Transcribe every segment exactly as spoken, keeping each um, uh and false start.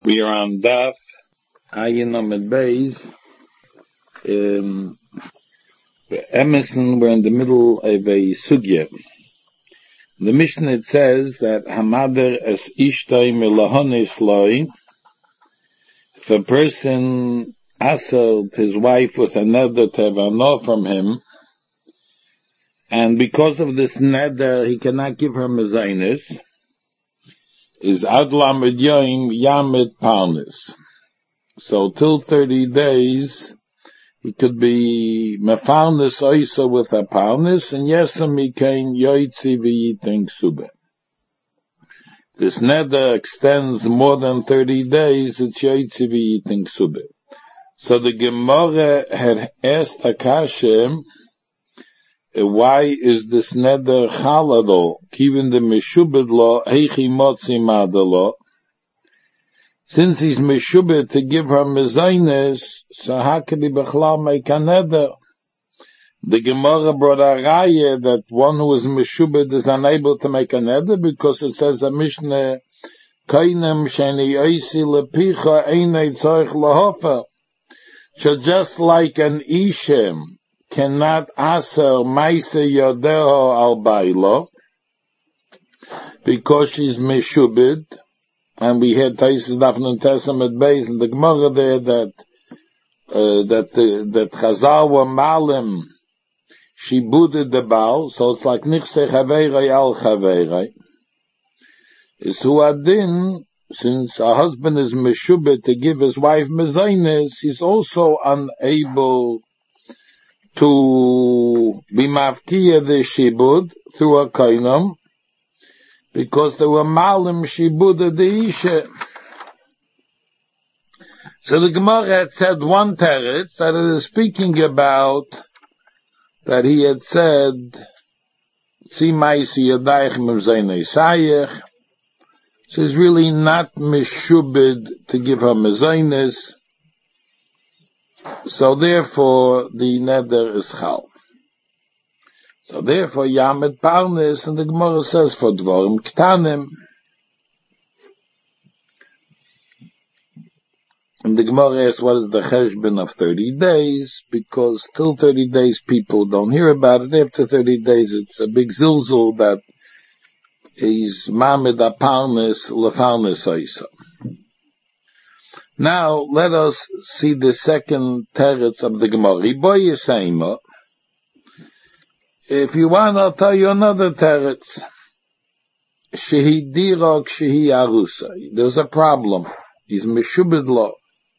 We are on Daf Ayin Amid Beis. Um, Emerson, we're in the middle of a sugya. The Mishnah says that Hamader es ishtay melahonis loi. If a person assailed his wife with a neder to have a no from him, and because of this neder he cannot give her mezainis, is adla med yoim yamid parnis. So till thirty days, he could be mefarnes oisa with a parnes, and yesam he came yoitzi v'yiting sube. This neder extends more than thirty days, it's yoitzi v'yiting sube. So the Gemara had asked Akashem, why is this neder chalado, given the meshubed law, heichi motzi madalo? Since he's meshubed to give her mezainis, so how can he bechlal make a neder? The Gemara brought a raya that one who is meshubed is unable to make a neder because it says a Mishnah, kainem sheni oisi lepicha einei tzorich lahofer. So just like an ishem cannot aser maise yodeho al bailo because she's meshubed, and we had Taisis Dafn and Testament Beis in the Gemara there that uh, that the, that Chazal were malim, she booted the Baal, so it's like Nichse Chaveirei al Chaveirei. Is who adin, since a husband is meshubed to give his wife mezainis, he's also unable to be mafkiya the shibud through a kainam, because they were malim shibuda the isha. So the Gemara had said one teretz that it is speaking about that he had said tzi maisi yadayich mevzaynei sayich. So he's really not meshubed to give her mezainis. So therefore the neder is chal. So therefore, Yamed Parnes, and the Gemara says for Dvorim Ktanim. And the Gemara asks, what is the cheshbon of thirty days? Because till thirty days people don't hear about it. After thirty days it's a big zilzul that is Mamed Aparnes Lefarnes Oisa. Now, let us see the second teretz of the Gemara. Riboy Yisayma. If you want, I'll tell you another teretz. Shehi dirok, shehi arusa. There's a problem. He's meshubed lo.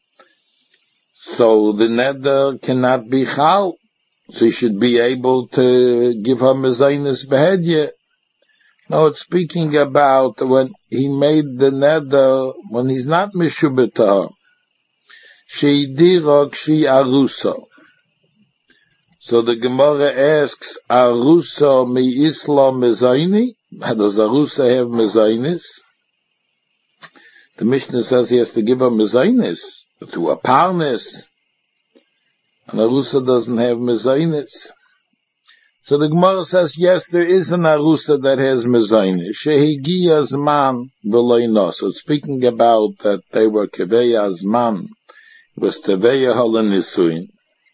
So the neder cannot be chal. So he should be able to give her mezainis behedye. No, it's speaking about when he made the neder, when he's not meshubed to her. Shehi dirok, shehi arusa. So the Gemara asks, Arusa mi isla mezaini? Does Arusa have mezainis? The Mishnah says he has to give her mezainis to a parnes. And Arusa doesn't have mezainis. So the Gemara says, yes, there is an Arusa that has mezainis. Shehigiya zman v'loino. So speaking about that they were keveya zman, was teveya halanisuin.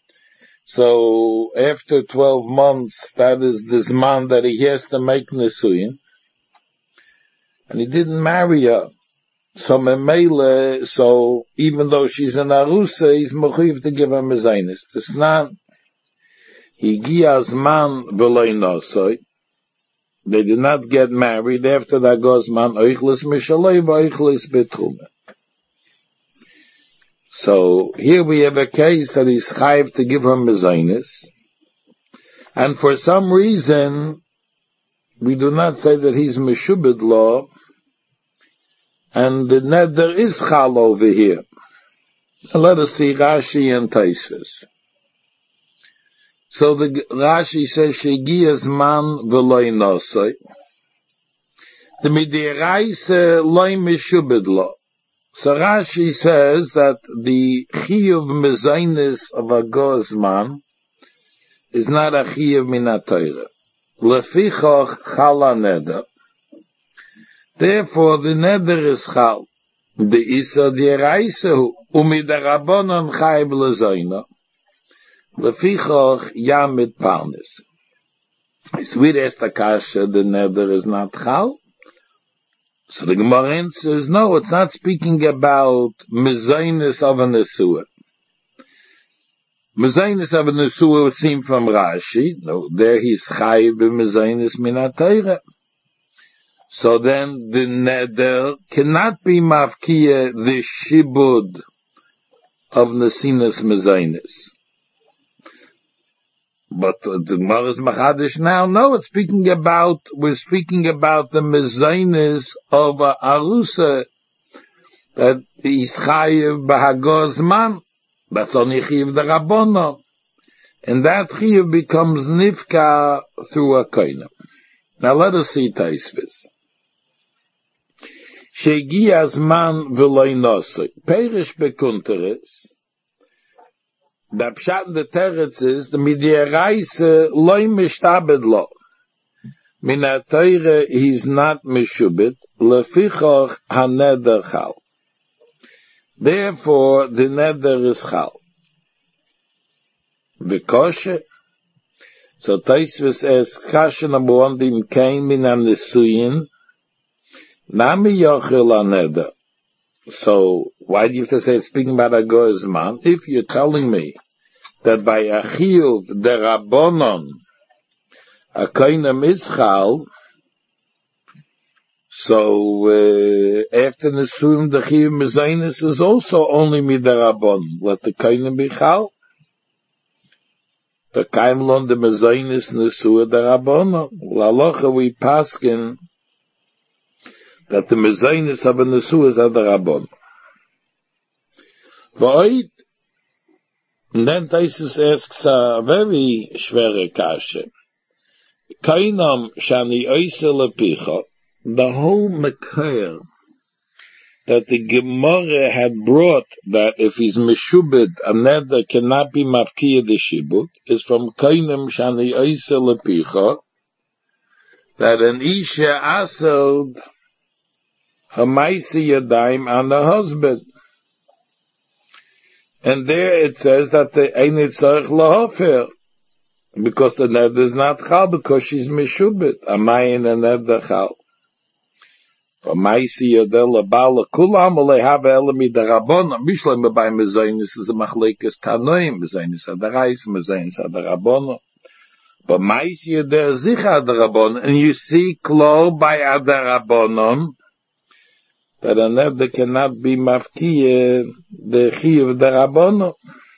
So after twelve months, that is this man that he has to make nisuyin, and he didn't marry her. So memele, so even though she's an arusa, he's mechuyev to give her mezainis. This nan, he giyaz man v'loy nosoi. They did not get married. After that goes man oichlis mishalei v'oichlis betrume. So here we have a case that he's chayiv to give her mezainis, and for some reason we do not say that he's meshubed law, and the neder is chal over here. And let us see Rashi and Taisus. So the Rashi says shegiyas man v'loy nosoi. The midiraisa loy meshubed law. So Rashi says that the chiyuv mezainis of a gozman is not a chiyuv minatayra. Lefichach chala neder. Therefore, the neder is chal. the isa di'eraisa umi darabonon chayv lezoina lefichoch yamid parnis. It's with Estakasha, the nether is not chal. So the Gemara says, no, it's not speaking about mezainis of a nesua. Mezainis of a nesua would seem from Rashi. No, there he's chayiv b'mezainis min ha-Torah. So then the nether cannot be mafkiya the shibud of nesinas mezainis. But the Gemara is machadish now. No, it's speaking about, we're speaking about the mezainis of a arusa that is chayiv b'hagos man. That's only chayiv the rabbono. And that chayiv becomes nifka through a koina. Now let us see Taisvis. Shegias man v'loi nosoi. Perish bekunteres. The pshat in the teretz is the midi'eraisa loy mishtabed lo. Min ha-Torah he's not mishubit, lefichoch ha-neder chal. Therefore, the neder is chal. V'koshe. So Taisvis asks, kasha number one, dim kain min ha-nesuyin, nami yochel ha-neder. So, why do you have to say it's speaking about a goy's man? If you're telling me that by a chiyuv the rabbonon a koinem is chal, so uh, after nesuim the chiyuv mezainis is also only mid the rabbonon. Let the koinem be chal. The kaim lon the mezainis nesua the rabbonon. L'alocha we paskin that the mezainis of a nesua is at the rabbonon. V'oid, and then Taisus asks a very schwere kasha. Kainam shani oise lepicha, the whole mekayr that the Gemara had brought that if he's meshubed, a neder cannot be mafkiya the shibut, is from Kainam shani oise lepicha, that an isha asod hamaisi yadayim on the husband. And there it says that the Einit Tzarech Lahofer, because the neder is not chal, because she's meshubit. Amayin and neder chal. Amaisi yodel lebala kulam olehava elami darabon. Mishlem by mezainis is a machlekes tanoim. Mezainis adarais, mezainis adarabon. But maisi yodel zicha adarabon, and you see klo by adarabonon, that a neder cannot be mafkiye the chiyuv the rabbono.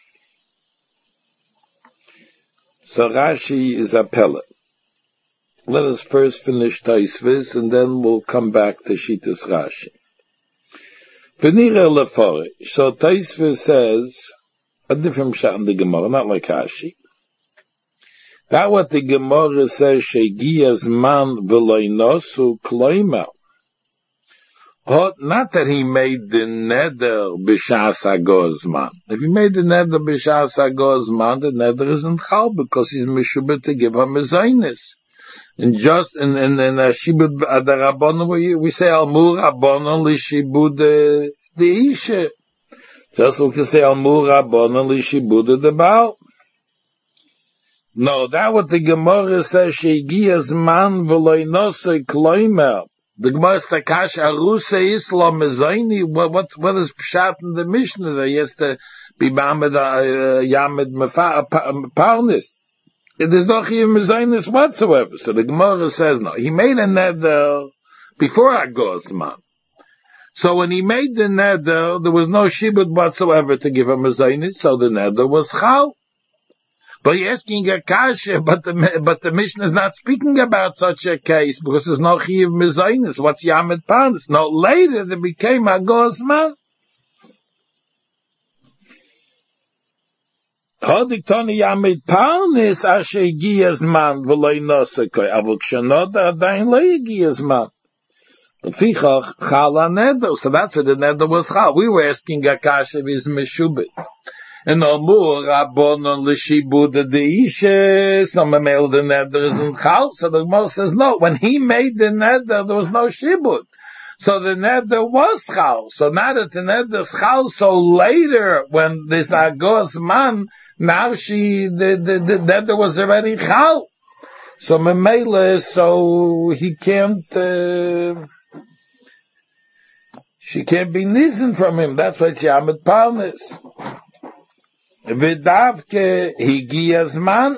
So Rashi is a pellet. Let us first finish Taisvis, and then we'll come back to Shitas Rashi. V'nira lefore. So Taisvis says a different shot in the Gemara, not like Rashi. That what the Gemara says, shegias man v'loi nosu kloima. Oh, not that he made the neder b'shas hagozman. If he made the neder b'shas hagozman, the neder isn't chal because he's meshubet to give him mezainis. And just in in in a shibud adarabon we we say almur rabon li shibud the isha. Just we can say almur rabon li shibud the baal. No, that what the Gemara says shegias man v'loi nosei kloimer. The Gemara Stakash Arusa Islam Mezaini. What what what is pshat in the Mishnah? There has to be Bamed Yamid Parnis. There's no Chiyuv Mezainis whatsoever. So the Gemara says no. He made a neder before Agos man. So when he made the neder, there was no shibud whatsoever to give him Mezainis. So the neder was chal. But you're asking a kasha, but the, but the Mishnah is not speaking about such a case, because there's no chiyuv mezainis. What's yamid parnis? No, later there became a gozman. Hodik toni yamid parnis, ashe giyaz man, v'loi nosekoi, avuk shanoda adayin loi giyaz man. Fichach chal ha-neder, so that's where the neder was chal. We were asking a kasha if he's meshubit. And Amur Rabbonon l'shibud the isha, some made the neder isn't chal. So the Gemara says no. When he made the neder, there was no shibud. So the neder was chal. So now that the neder's chal, so later when this agos man, now she, the, the, the neder was already chal. So memele, so he can't, uh, she can't be nissen from him. That's why she amet parnes. V'davke higiyas man,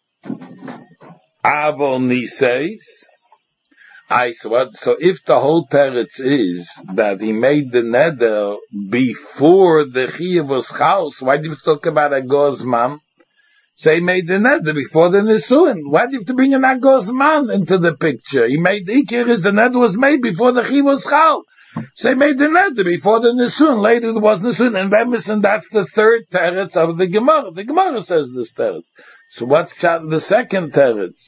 avol niseis. I, so, what, so if the whole teretz is that he made the neder before the chiyuv was chaus, why do you talk about a gozman? So he made the neder before the nisuin. Why do you have to bring an agozman into the picture? He made the ikir is the neder was made before the chiyuv was chaus. So he made the neder before the nisuin. Later there was nisuin, and then listen, that's the third teretz of the Gemara. The Gemara says this teretz. So what's the second teretz?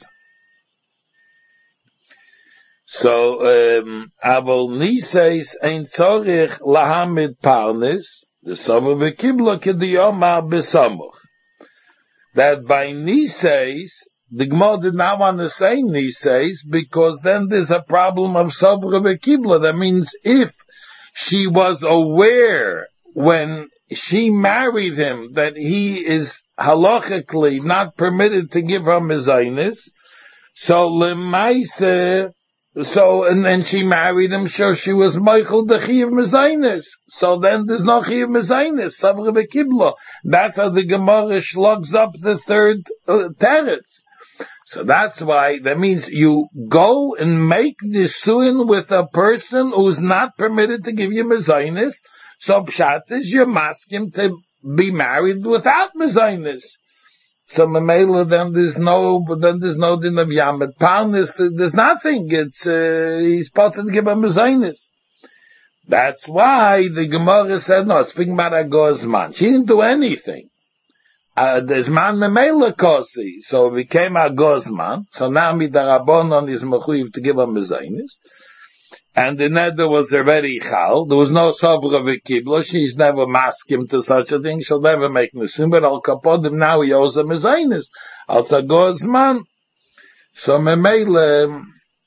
So, um, Avol Niseis ein Zorich lahamid parnis, the Sover v'kibla kediyomar besamuch. That by Niseis, the Gemara did not want to say Niseis, because then there's a problem of Sover v'kibla. That means if she was aware when she married him that he is halachically not permitted to give her mezainis, so lemaise, so, and then she married him, so she was Michael the Chiv Mezainis. So then there's no Chiv Mezainis, Savra Bekibla. That's how the Gemara slugs up the third uh, teretz. So that's why, that means you go and make the suin with a person who's not permitted to give you Mezainis. So Pshat is you ask him to be married without Mezainis. So Mamela, then there's no, then there's no din of Yamet Parnis, there's nothing, it's, uh, he's supposed to give a Mezainis. That's why the Gemara said, no, speaking about a Gozman. She didn't do anything. Uh, there's man Mamela Kosi, so it became a Gozman, so now Midarabonon is Mechuyev to give a Mezainis. And the neder was already chal. There was no Sovra v'kibla. She's never masked him to such a thing. She'll never make nesuin. But al kapodim now he owes a mezainis. Al sagos man. So memele.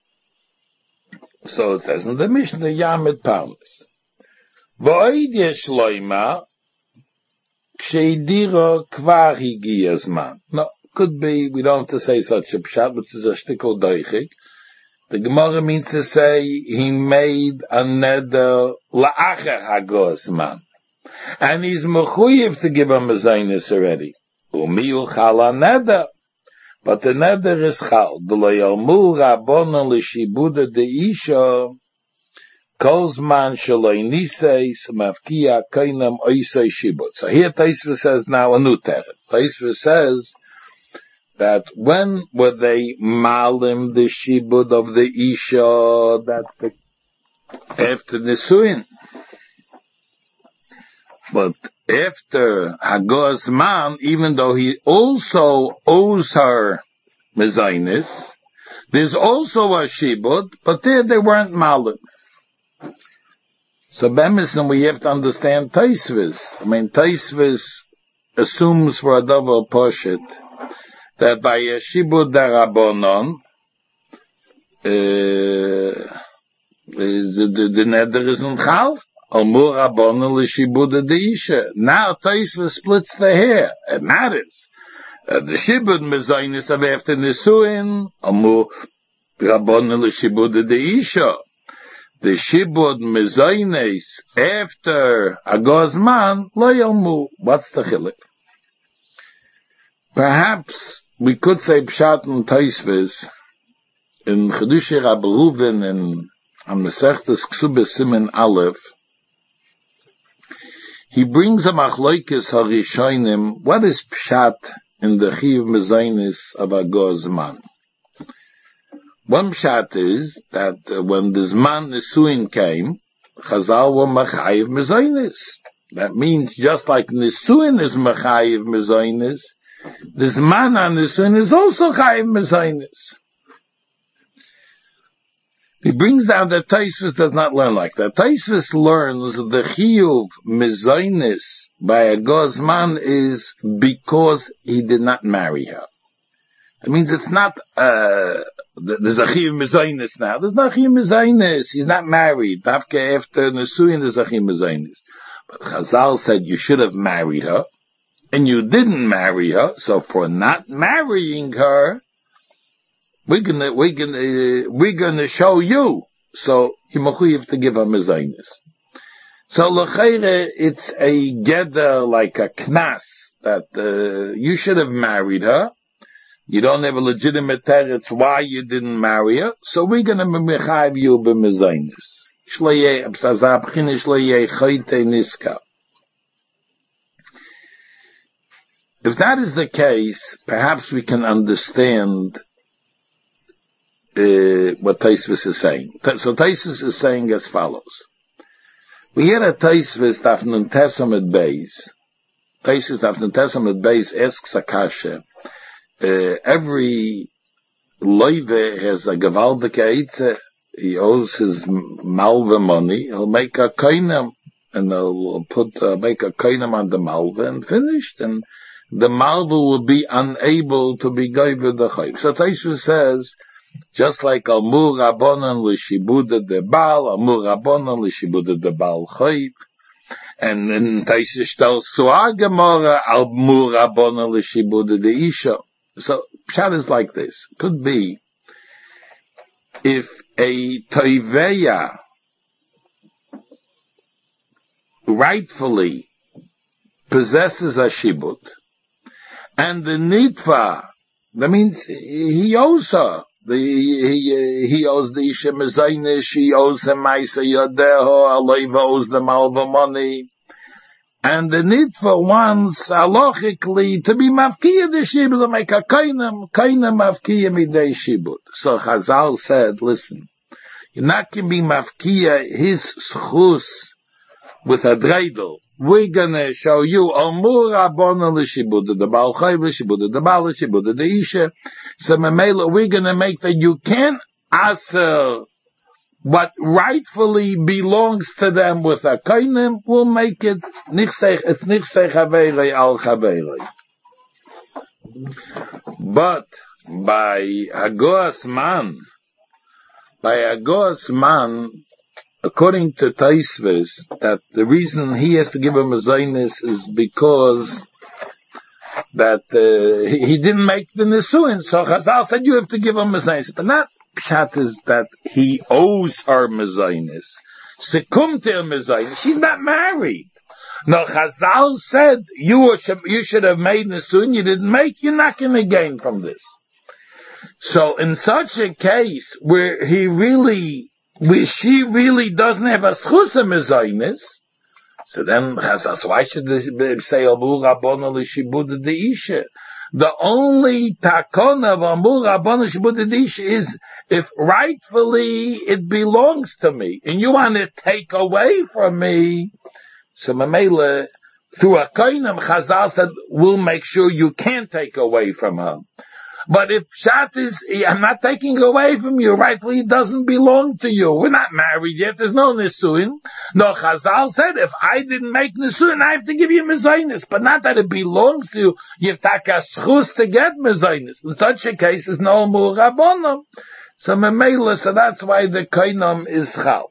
So it says in the Mishnah Yamid Parnis. V'oid yesh loima ksheidira kvar higiyas man. No, could be. We don't have to say such a pshat, which is a shtickle doichik. The Gemara means to say he made a neder la'acher hagos man, and he's mechuyev to give him a zaynis already. Umiyu chala neder, but the neder is chal. D'lo yalmu rabbonon l'shibuda deisha kol zman shaloi niseis mavkiya kainam oisei shibud. So here Taisva says now a new teretz. Taisva says that when were they malim the shibud of the isha that after nisuin, but after Hagos man, even though he also owes her mezainis, there's also a shibud, but there they weren't malim. So b'emison we have to understand Taisvis. I mean Taisvis assumes for a double poshit that by a shibud darabonon, uh, the, the, the neder isn't chal. Almur rabonon l'shibud deisha. Now Taisva splits the hair. It matters. Uh, the shibud mezainis of after nisuin, almur rabonon l'shibud deisha. The shibud mezainis after agozman lo yalmu. What's the chilek? Perhaps we could say Pshat and Taisvis in Chedushi Rabbi Reuven and on Masechtas Ksubas Siman Aleph. He brings a machloikis harishonim. What is Pshat in the Chiv Mezainis of Agozman? One Pshat is that uh, when the Zman Nisuin came, Chazal were Machayiv Mezainis. That means just like Nisuin is Machayiv Mezainis, this man on the sun is also chayiv mezainis. He brings down that Taisvis does not learn like that. Taisvis learns the chiyuv mezainis by a gozman is because he did not marry her. That means it's not, uh, there's a chiyuv mezainis now. There's not chiyuv mezainis. He's not married. Dafke after Nesuyin, there's a chiyuv mezainis. But Chazal said you should have married her, and you didn't marry her, so for not marrying her, we're gonna, we're gonna, we're gonna show you. So, you mechuyev to give her mezainis. So, l'chayre, it's a geder, like a knas, that, uh, you should have married her. You don't have a legitimate teretz why you didn't marry her, so we're gonna mechayev you b'mezainis. If that is the case, perhaps we can understand uh, what Taisvis is saying. So Taisvis is saying as follows. We hear a Taisvis that Nun Tesamet Beis, Taisvis that Nun Tesamet Beis asks Akasha, uh, every loive has a gewaltige Eitze. He owes his malva money. He'll make a koinem, and he'll put uh, make a koinem on the malva and finished. And the malva will be unable to be given the chayv. So Taishu says, just like Almur Rabbanan l'shibuda de Baal, Almur Rabbanan l'shibuda de Baal chayv. And then Taishu tells Suar Gemara, Almur Rabbanan l'shibuda de Isha. So pshat is like this. Could be if a toiveya rightfully possesses a shibud, and the nitva, that means he owes her. The, he, he owes the isha mezaynish, he owes him maisa yadeho, Aloiva owes the malva money, and the nitva wants halachically to be mafkiya the shibud, to make a kainam, kainam mafkiya midei shibud. So Chazal said, listen, you're not going to be mafkiya his schus with a dreidel. We're going to show you Amur Rabbanan l'shibuda, the Baal Chayv l'shibuda, the Baal l'shibuda, the Isha. So Mamela, we're going to make that you can't aser what rightfully belongs to them with a kainim, we'll make it nichsech, it's nichsech haveirei al chaveirei. But by Hagoas man, by Hagoas man, according to Taisvis, that the reason he has to give him a zaynis is because that uh, he, he didn't make the Nesuin. So Chazal said you have to give him a zaynis. But not pshat is that he owes her mezainis. Sekumter mezainis. She's not married. No, Chazal said you should, you should have made Nesuin. You didn't make. You're not going to gain from this. So in such a case where he really, where she really doesn't have a schusa mezainis, so then Chazal, so why should they say Amur Rabbanan l'shibuda de Isha? The only takona of Amur Rabbanan l'shibuda de Isha is if rightfully it belongs to me, and you want to take away from me, so Mamela, through a koinam, Chazal said, we'll make sure you can't take away from her. But if Pshat is, I'm not taking away from you, rightfully it doesn't belong to you. We're not married yet, there's no Nisuin. No, Chazal said, if I didn't make Nisuin, I have to give you Mezainis, but not that it belongs to you. You have to take a schus to get Mezainis. In such a case, there's no Amur Rabbanan. So Memela, so that's why the Kainam is Chal.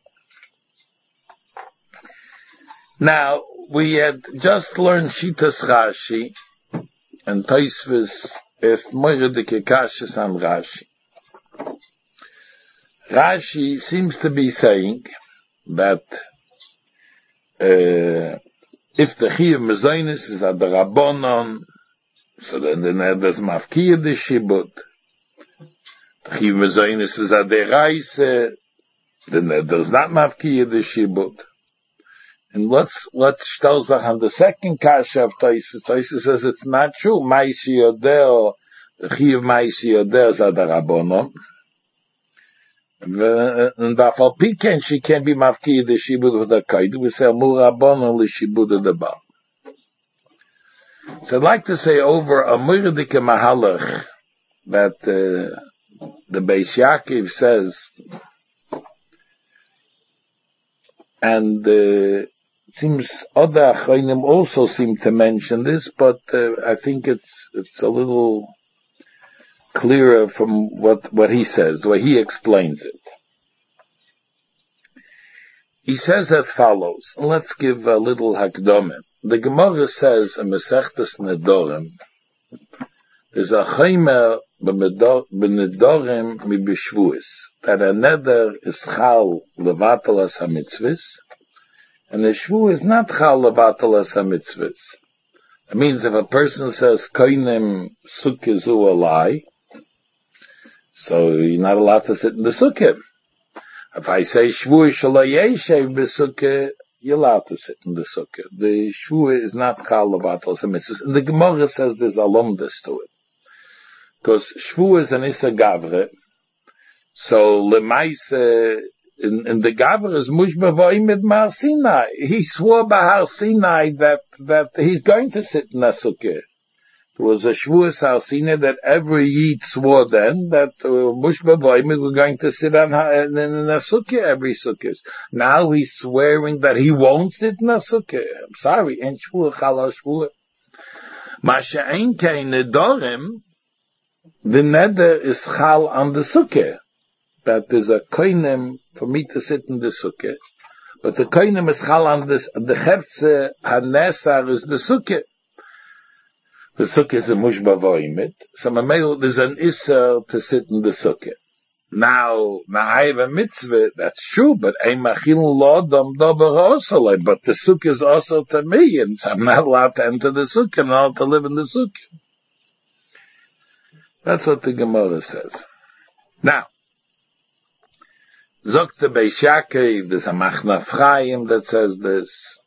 Now, we had just learned Shitas Rashi, and Taisvis ist moire dike kashis on Rashi. Rashi seems to be saying that uh, if the Chiyuv Mezainis is at the Rabbanon, so then, then there's Mafkiyah the Shibud. The Chiyuv Mezainis is at the Reise, then there's not Mafkiyah the Shibud. And let's, let's stell sich on the second kasha of Taisus. Taisus says it's not true. Maisi Yodeo, the Chiyuv Maisi Yodeo is at the Rabbanon. And afal piken, she can't be mafki the shibud of the kaid. We say Amur Rabbanan l'shibud of the Baal. So I'd like to say over a Murdike Mahalach that uh, the Beis Yaakov says, and uh, it seems other Achronim also seem to mention this, but uh, I think it's it's a little clearer from what, what he says, the way he explains it. He says as follows. Let's give a little hakdamah. The Gemara says in Masechtas Nedorim, there's a chaymer b'nedorim mibishvuis, that a neder is chal levatalas hamitzvus, and the shvu is not chal levatalas hamitzvus. It means if a person says koinem sukkah zu alai, so you're not allowed to sit in the sukkah. If I say shvu shalai yeshev b'sukkah, you're allowed to sit in the sukkah. The shvu is not chal levatalas hamitzvus. And the Gemara says there's a lumdus to it. Because shvu is an issa gavre, so lemaise in, in the gavre is mushba v'oimid mar Sinai. He swore by Har Sinai that that he's going to sit in a sukkah. There was a shvu Har Sinai that every yid swore then that uh, mushba v'oimid were going to sit on in, in a sukkah every sukkah. Now he's swearing that he won't sit in a sukkah. I'm sorry, and shvu chala shvu. Masha ein kein nedorim. The neder is chal on the sukkah, that there's a koinem for me to sit in the sukkah, but the koinem is chal on this, the chefze hanesar is the sukkah. The sukkah is a mushba v'oimid, so there's an isser to sit in the sukkah. Now, now I have a mitzvah, that's true, but ein machil lodom dober osalei, but the sukkah is also to me, and so I'm not allowed to enter the sukkah, I'm not allowed to live in the sukkah. That's what the Gemara says. Now, Zok the Beis Yaakov, there's a Machna Ephraim that says this.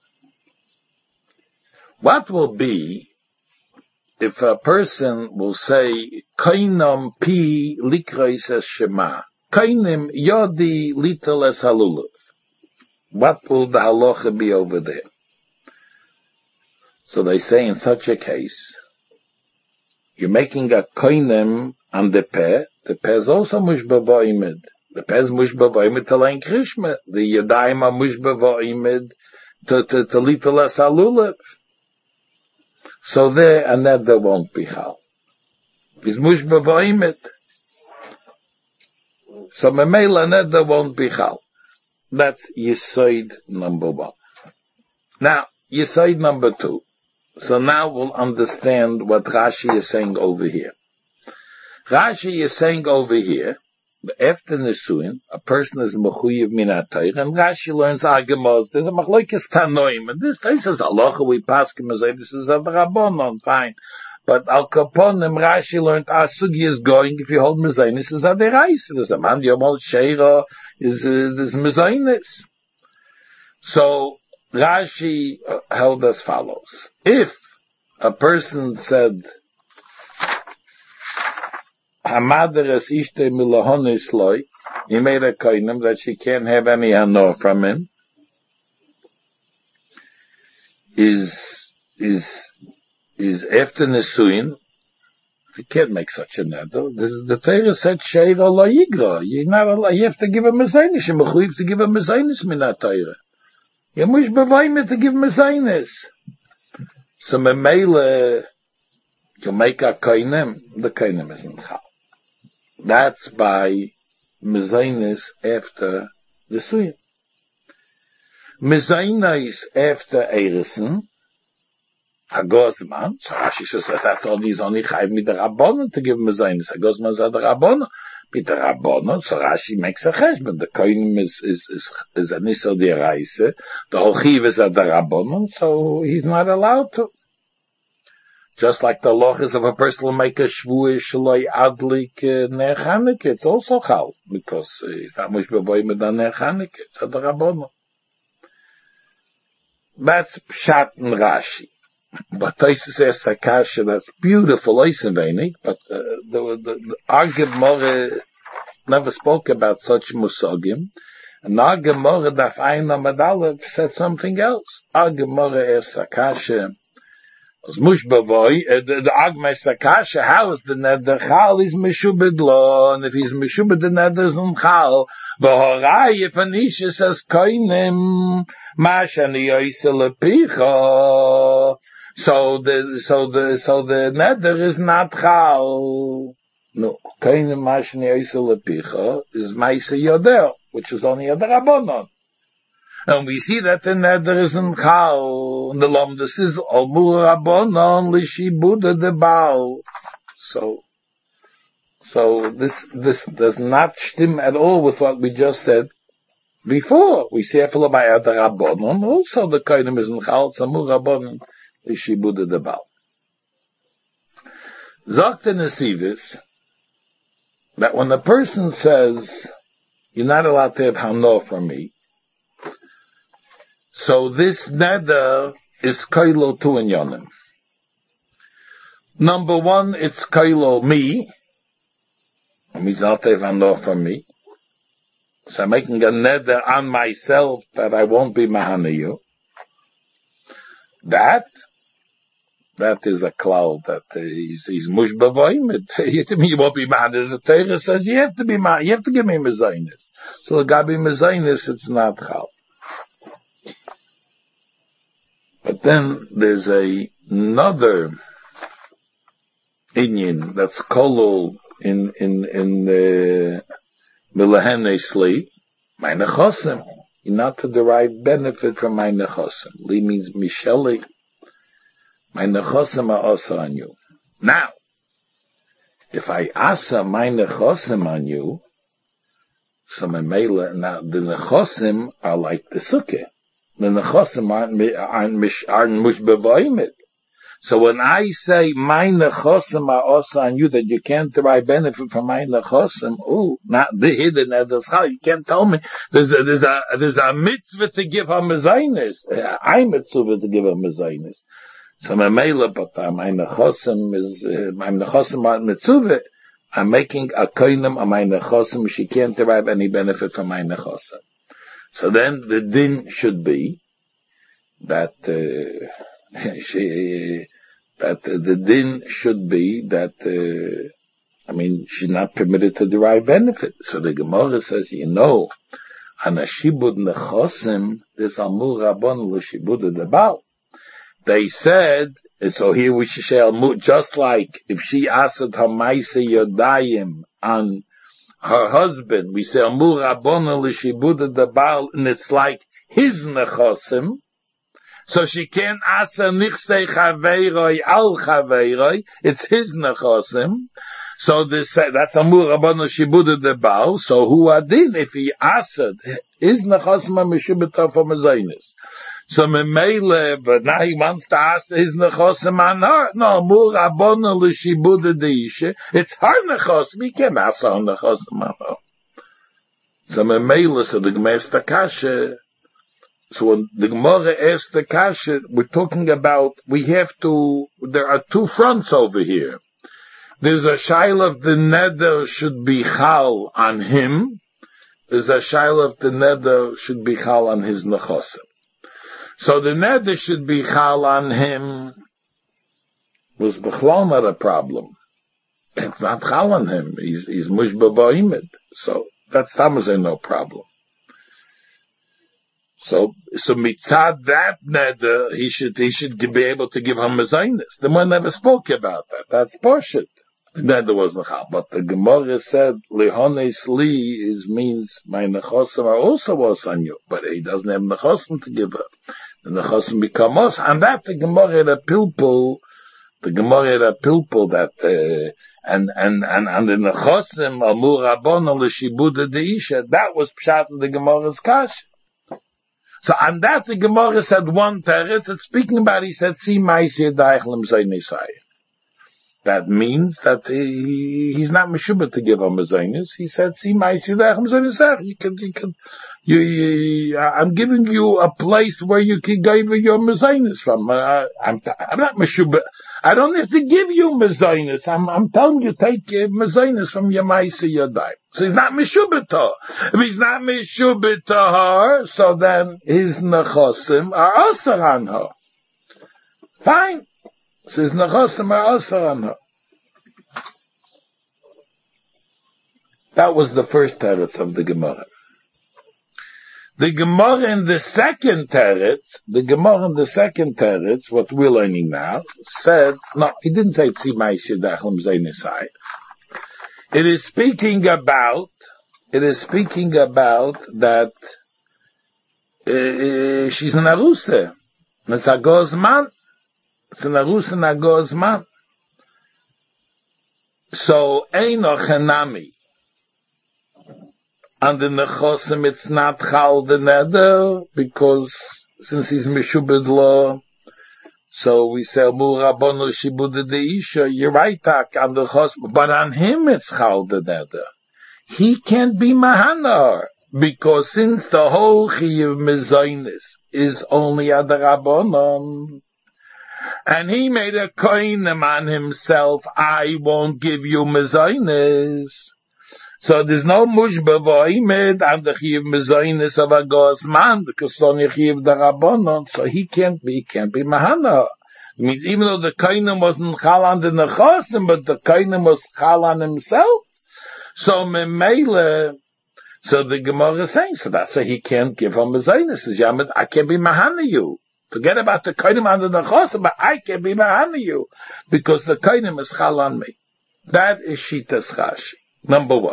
What will be if a person will say, Koinom pi likrois es shema, Koinim yodi litel es halulav? What will the halacha be over there? So they say in such a case, you're making a koinem on the peh. The peh is also mushba v'oimid. The peh is mushba v'oimid to lein krishma. The yadayim are mushba v'oimid to to to litel es halulav. So there and that there won't be chal. It's mushba v'oimid. So memela and there won't be chal. That's yisoid number one. Now yisoid number two. So now we'll understand what Rashi is saying over here. Rashi is saying over here, after Nesuin, a person is mechuyev min ha'Torah, and Rashi learns Agamos. There's a machlokes tanoim, and this this is halacha we paskim as this is a rabbanon, fine. But al kaponim Rashi learned Asugi is going if you hold mezainis is a derais. There's a man yomol sheira is is mezainis. So Rashi held as follows. If a person said, Hamader es ishte milahonis loy, he made a koinem that she can't have any hanor from him, is, is, is after Nesuin, he can't make such a neder. The Torah said, Sheira lo yigra. You're not allowed, you have to give a mezainis, you're mechuyev to give a mezainis min ha'Torah. You must bevaim to give mezainis. So memele, you make a koinem, the koinem isn't chal. That's by mezainis after the suyin. Mezainis after erison, hagozman. So Rashi says that that's all these only chayv mit the rabbanon to give mezainis. Hagozman said the rabbanon. Mit the rabbanon, so Rashi makes a cheshbon. The koinem is is is is an isel deraisa. The whole chiv is at the rabbanon, so he's not allowed to. Just like the lochas of a person will make a shvuah shaloi adlik ner Chanukah, it's also chal because he's not much b'boy with the ner Chanukah. It's at the rabbanon. That's pshat and Rashi. But Tosfos says Sakasha, that's beautiful, but uh, the, the, the our Gemara never spoke about such musagim, and our Gemara Daf Ayin Amud Aleph said something else. Our Gemara is Sakasha, as mushbavoy, the the Agma is Sakasha. How is the neder chal? Is meshubed lo, and if he's meshubed, the neder isn't chal. V'horai, if an isha says koinem, mashani yoisel lepicha. So the, so the, so the neder is not chal. No, Kainim Mashni Oisel Lepicha is Maisa Yodel, which is only a Darabonon. And we see that the neder is in Chal, the Lomdus is Omur Rabbonon Lishibuda de Baal. So, so this, this does not stim at all with what we just said before. We see Efelo by Adar Rabbonon, also the Kainim is in Chal, Omur Rabbonon Lishibuda de Baal. Zokta Nesivis, that when a person says, you're not allowed to have Hano from me, so this neder is kailo tu in yonim. Number one, it's kailo me. It means not to have Hano from me. So I'm making a neder on myself that I won't be mahana you. That, that is a cloud that uh, he's, he's mush bavoim. You won't be mahana. The Torah says you have to be mahana. You have to give me mezainis. So the gabi mezainis, it's not chal. But then there's a, another inyan that's kolol in, in, in, uh, Milahene Sli, my nechosim. You're not to derive benefit from my nechosim. Li means Misheli. My nechosim are also on you. Now, if I asa my nechosim on you, so my mela, now the nechosim are like the sukkah. The nechosim aren't, aren't, mish, aren't mush bevoimit. So when I say my nechosim are also on you, that you can't derive benefit from my nechosim, oh, not the hidden edeschal. You can't tell me there's a, there's a, there's a mitzvah to give her mezainis. I'm mitzvah to give her mezainis. So my mela, but uh, my nechosim is, uh, my nechosim aren't mitzvah. I'm making a koinim on my nechosim. She can't derive any benefit from my nechosim. So then the din should be that uh, she, that uh, the din should be that uh, I mean she's not permitted to derive benefit. So the Gemara says, you know, anashibud nechosim this amur rabon l'shibud debal. They said, so here we should say just like if she asked her ma'ase yodayim on her husband, we say amur rabona l'shibuda debal, and it's like his nechosim. So she can't ask her nichsei chaveiroi al chaveiroi. It's his nechosim. So this that's amur rabona l'shibuda debal. So who adin if he asked his nechosim mishubita for mezainis? So memele, but now he wants to ask his nechosim on her. No, mur abona l'shibuda deisha. It's her nechosim. He can't ask her nechosim on her. So memele, so the Gemara asked the kasha. So when the Gemara asked the kasha, we're talking about, we have to, there are two fronts over here. There's a shaila of the neder should be chal on him. There's a shaila of the neder should be chal on his nechosim. So the neder should be chal on him was b'chlal not a problem. It's not chal on him. He's, he's mush b'boimid. So that's tamazay no problem. So, so mitzad that neder, he should, he should be able to give him mezainis. The one never spoke about that. That's bullshit. The neder wasn't chal. But the Gemara said, lehones li is means my nechosim are also was on you. But he doesn't have nechosim to give her. The nechosim become us, and that the Gemara had a pilpul, the Gemara had a pilpul that, uh, and, and, and, and the nechosim, amur rabona l'shibuda deisha, that was pshat in the Gemara's kash. So, and that the Gemara said one teretz, it's speaking about, he said, si ma'aseh daichlem zaynisai. That means that he, he's not meshubah to give him a zaynis. He said, si ma'aseh daichlem zaynisai. You can, you can, You, you, I'm giving you a place where you can give your mezainis from. Uh, I'm, I'm not meshubah. I don't have to give you mezainis. I'm, I'm telling you, take your mezainis from your ma'ase yodai. So he's not meshubah to her. If he's not meshubah to her, so then his nechosim are asar on her. Fine. So his nechosim are asar on her. That was the first teretz of the Gemara. The Gemara in the second teretz, the Gemara in the second teretz, what we're learning now, said, no, he didn't say, Tzi Ma'aseh Daichlem Zaynisai. It is speaking about, it is speaking about that uh, she's an Arusa. It's a Gozman. It's an Arusa and a Gozman. So, Eino Chanami. And the Nechosim, it's not Chal the Neder, because since he's Meshubed Law, so we say, Amur Rabbonu Shibud de Isha, you're right, on the Chosim, but on him it's Chal the Neder. He can't be Mahanar, because since the whole Chiyuv Mezainis is only Ad Rabbanon, and he made a koinem on himself, I won't give you Mezainis. So there's no mushba v'oimed on the chiyuv mezainis of a gos man, because it's only chiyuv the rabbanon, so he can't be, he can't be mahana. It means even though the koinem wasn't chal on the nechosim, but the koinem was chal on himself, so memele, so the Gemara is saying, so that's why he can't give him mezainis. I can't be mahana you. Forget about the koinem on the nechosim, but I can't be mahana you, because the koinem is chal on me. That is Shitas Rashi. Number one.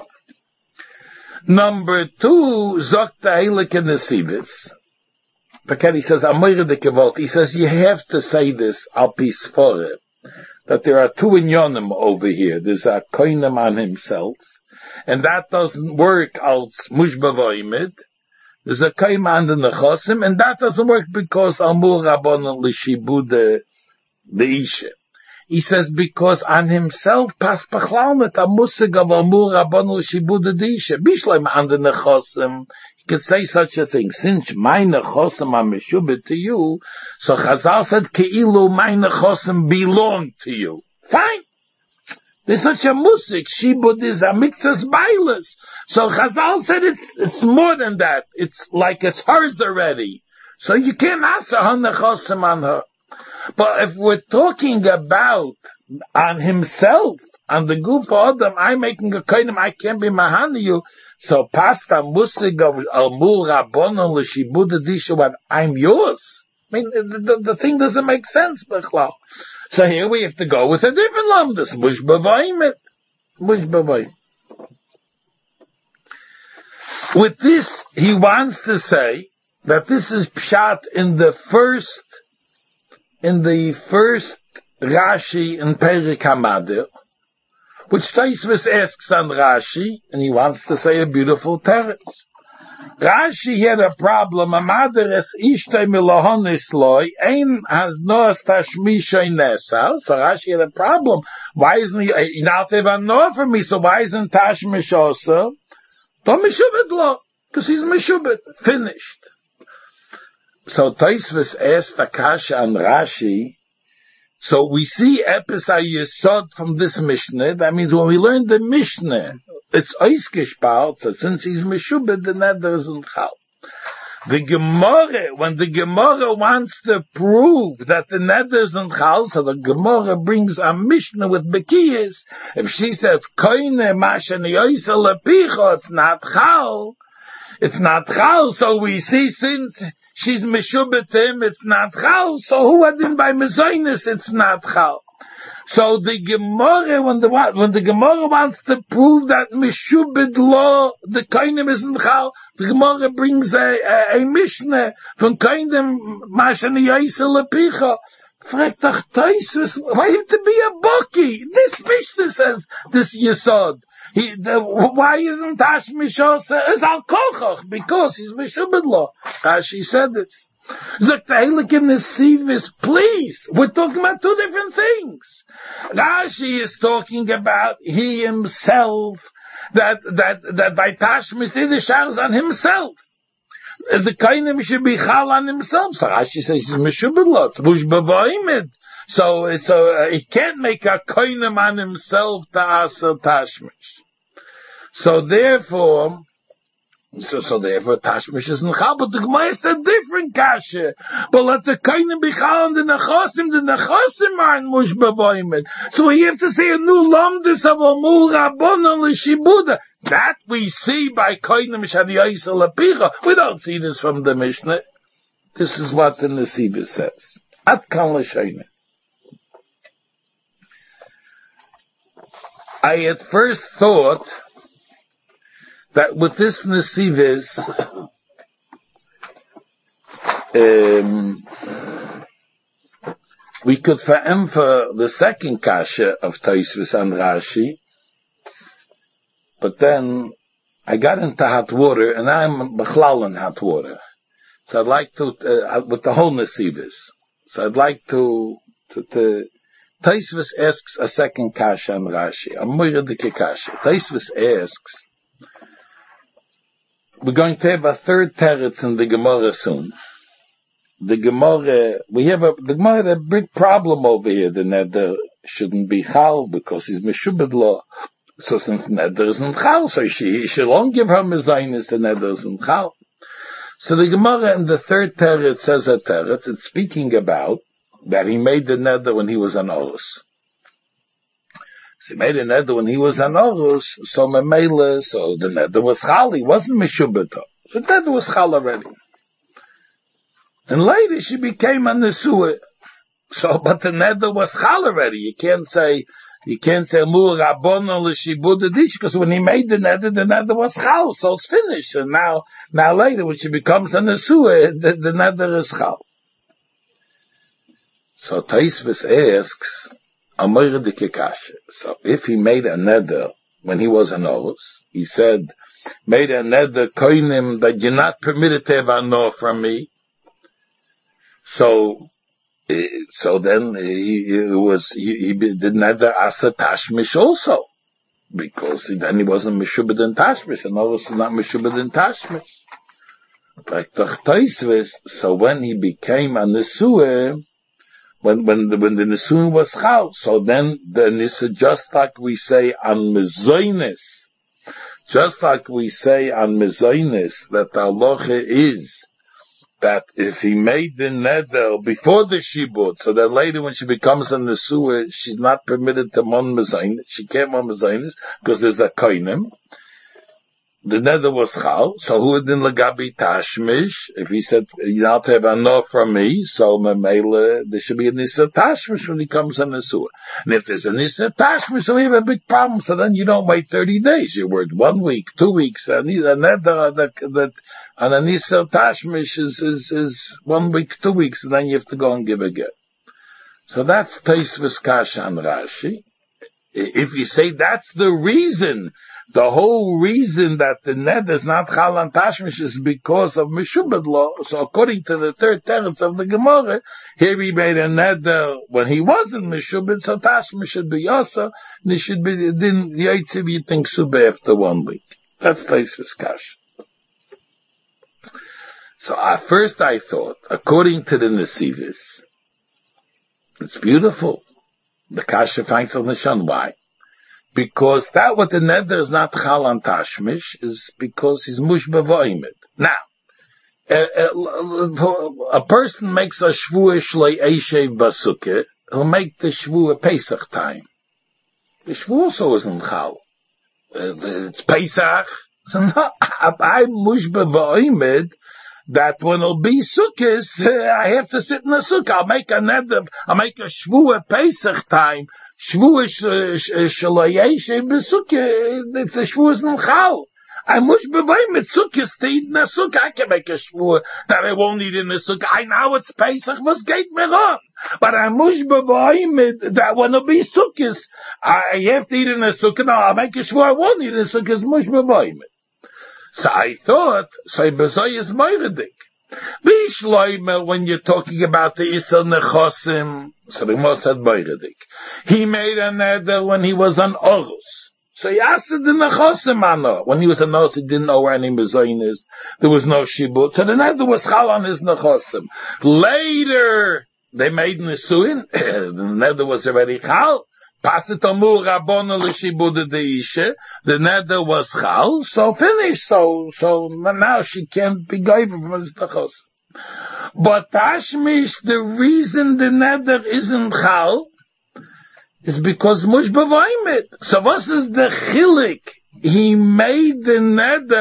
Number two, Zokt Eilik in the Sivis. He says, Amoyre de Kevalt. He says, you have to say this, al Pisfore, that there are two inyonim over here. There's a koinem on himself, and that doesn't work als mushbavoimid. There's a koinem on the nechosim, and that doesn't work because Amur Rabbanon l'shibude the Isha. He says, because on himself, pas pachlaumet, a musig of Amur Rabbanu Shibuda Disha. Bishleim on the Nechosim, he could say such a thing. Since my Nechosim are Meshubit to you, so Chazal said, Keilu, my Nechosim belong to you. Fine. There's such a musig. Shibud is a mixas bailas. So Chazal said it's, it's more than that. It's like it's hers already. So you can't ask her Nechosim on her. But if we're talking about on himself, on the goof of Adam, I'm making a koinem, I can't be mahani you. So pasta musig of Amur Rabbanon l'shibuda disha, what I'm yours. I mean, the, the, the thing doesn't make sense, Bechlau. So here we have to go with a different lamdas. Mush b'vayim it. Mush b'vayim. With this, he wants to say that this is pshat in the first in the first Rashi in Perik HaMadir, which Taisvis asks on Rashi, and he wants to say a beautiful teretz. Rashi had a problem, a Madir es ishtay milohonis loy, ein has noas tashmishay nesal, so Rashi had a problem. Why isn't he, he now have a no for me, so why isn't tashmish also? Don't mishubit lo, because he's mishubit, finished. So Taisvis asked Akasha and Rashi, so we see Epis HaYesod from this Mishnah, that means when we learn the Mishnah, it's Oiskishpal, so since he's Meshubed, the Neder isn't Chal. The Gemara, when the Gemara wants to prove that the Neder isn't Chal, so the Gemara brings a Mishnah with Bekiyas, if she says, Koine Mashani Oisel Lepicho, it's not Chal, it's not Chal, so we see since she's Meshubet him, it's not Chal. So who had him by Mezainis, it's not Chal. So the Gemara, when the, when the Gemara wants to prove that Meshubet law, the Kainim isn't Chal, the Gemara brings a, a, a Mishnah from Kainim, Mashani Yaisel Lepicha. Fragt doch Taisus, why him to be a Boki? This Mishnah says, this Yesod. He, the, why isn't Tashmish also is al kochach? Because he's Meshubed law. Rashi said this. Look, the Heilig in the Sivis, please. We're talking about two different things. Rashi is talking about he himself, that, that, that by Tashmish the showers on himself. The Kainim should be chal on himself. So Rashi says he's Meshubed law. It's Mush b'vayimid. So, so, uh, he can't make a Kainim on himself to asa Tashmish. So therefore, so, so therefore Tashmish isn't Chal, but the Gemara is a different kasha. But let the Kainim be Chal on the Nechosim, the Nechosim are in Mush b'vayimid. So we have to say a new Lamdus of Amur Rabbanon l'shibuda. That we see by Kainim Shani Yaisel Lepicha. We don't see this from the Mishnah. This is what the Nesiva says. At kan l'shayne. I at first thought that with this nesivis, um, we could verämpfer the second kasha of Tosfos and Rashi, but then I got into hot water, and I'm bechlal in hot water. So I'd like to, uh, with the whole nesivis. So I'd like to, to, to Tosfos asks a second kasha on Rashi, a moiradike kasha. Tosfos asks, we're going to have a third teretz in the Gemara soon. The Gemara, we have a, the Gemara had a big problem over here. The neder shouldn't be chal because he's meshubed law. So since neder isn't chal, so she, she won't give her mezainis, the neder isn't chal. So the Gemara in the third teretz says a teretz, it's speaking about that he made the neder when he was an orus. So he made a neder when he was an orus, so memele, so the neder was chal, he wasn't meshubed. So the neder was chal already. And later she became a nesua. So, but the neder was chal already. You can't say, you can't say mu rabbono l'shibudadish, because when he made the neder, the neder was chal, so it's finished. And now, now later when she becomes a nesua, the, the neder is chal. So Tosfos asks, a moiradike kasha. So if he made a neder when he was an orus, he said, made a neder koinim that you're not permitted to have ano from me. So, so then he, he was, he, he did neder asa tashmish also. Because then he wasn't meshubed in tashmish, and orus is not meshubed in tashmish. Like Tosfos, so when he became a nesua, When when the when the nesuin was chal, so then the nisa, just like we say on mezainis, just like we say on mezainis, that the halacha is that if he made the neder before the shibud, so that later when she becomes a nesua, she's not permitted to mon mezainis, she can't mon mezainis because there's a koinim. The neder was chal, so who didn't legabi tashmish? If he said, you don't have enough from me, so memele, there should be a nisa tashmish when he comes on the sewer. And if there's a nisa tashmish, so we have a big problem, so then you don't wait thirty days. You wait one week, two weeks, and a neder that, that, and a nisa tashmish is, is, is one week, two weeks, and then you have to go and give a get. So that's Tosfos kasha and Rashi. If you say that's the reason, the whole reason that the neder is not chal and tashmish is because of meshubed law. So according to the third teretz of the Gemara, here he made a neder when he wasn't meshubed, so tashmish should be yasa, and it should be, then yaitziv you think subah after one week. That's Tosfos kasha. So at first I thought, according to the nesivis, it's beautiful. The kasha finds on the shan. Why? Because that what the neder is not chal and tashmish is because he's mush b'voimid. Now, a, a, a person makes a shvua shlei eshev basukah, he'll make the shvua Pesach time. The shvua also isn't chal. It's Pesach. So no, I'm mush b'voimid that when it'll be sukkahs, I have to sit in the sukkah. I'll make a neder, I'll make a shvua Pesach time. Shvua shalayeshe b'sukkah, the shvua is in chal. I must be with sukkah to eat in a sukkah. I can make a shvua that I won't eat in a sukkah. I know it's Pesach, was geht mir on. But I must be that when it be sukkahs, I have to eat in a sukkah. No, I'll make a shvua I won't eat in a sukkah. It's must be So I thought, so Bezoy is moiradik. Bishloime, when you're talking about the Isel Nechosim, so the Gemara said moiradik. He made a neder when he was an Orus. So he asked the Nechosim ano. When he was an Orus, he didn't know where any Mezoin is. There was no Shibut. So the neder was chal on his Nechosim. Later, they made Nesuin. The neder was already chal. Pasitamu Rabbono l'shibud deisha. The neder was chal, so finished. So, so now she can't be gaiva from his Nechosim. But Tashmish, the reason the neder isn't chal is because mush b'vaymet. So what is the chilik? He made the neder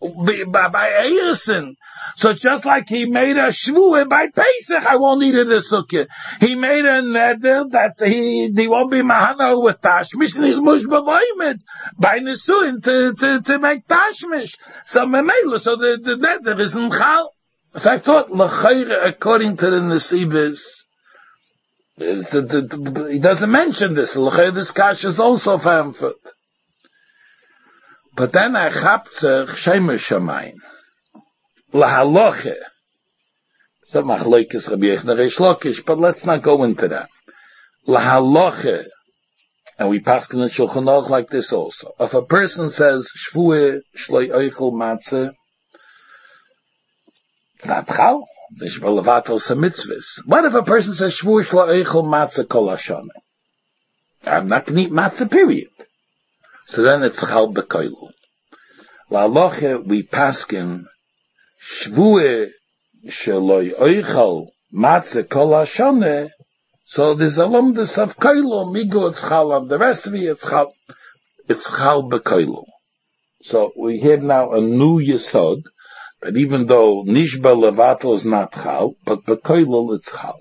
by, by Eirson. So just like he made a shvuah by Pesach, I won't eat it a sukkah. He made a neder that he, he won't be mahana with tashmish, and he's mush b'voimet by Nisuin to, to, to make tashmish. So memela, so the, the neder isn't chal. So I thought, l'chayre, according to the Nesivos, the, the, the, he doesn't mention this. L'chayre, this kash is also famfut. But then I chapte shemer shamayim. Lahaloche. So machlokes Rabbi Yechida Reish Lakish, but let's not go into that. Lahaloche. And we pass in the Shulchan Aruch like this also. If a person says, Shvuah shloi oichel matzah, it's not chal. It's belevatel some mitzvahs. What if a person says, Shvuah shloi oichel matzah kol hashana? I'm not going to eat matzah, period. So then it's chal b'koilu. Lahaloche, we paskin shvuah sheloi oichel matzah kol hashana. So there's a lumdus of koilu, migo it's chal, and the rest of it it's chal, it's chal b'koilu. So we have now a new yesod, that even though nishba levato is not chal, but b'koilu it's chal.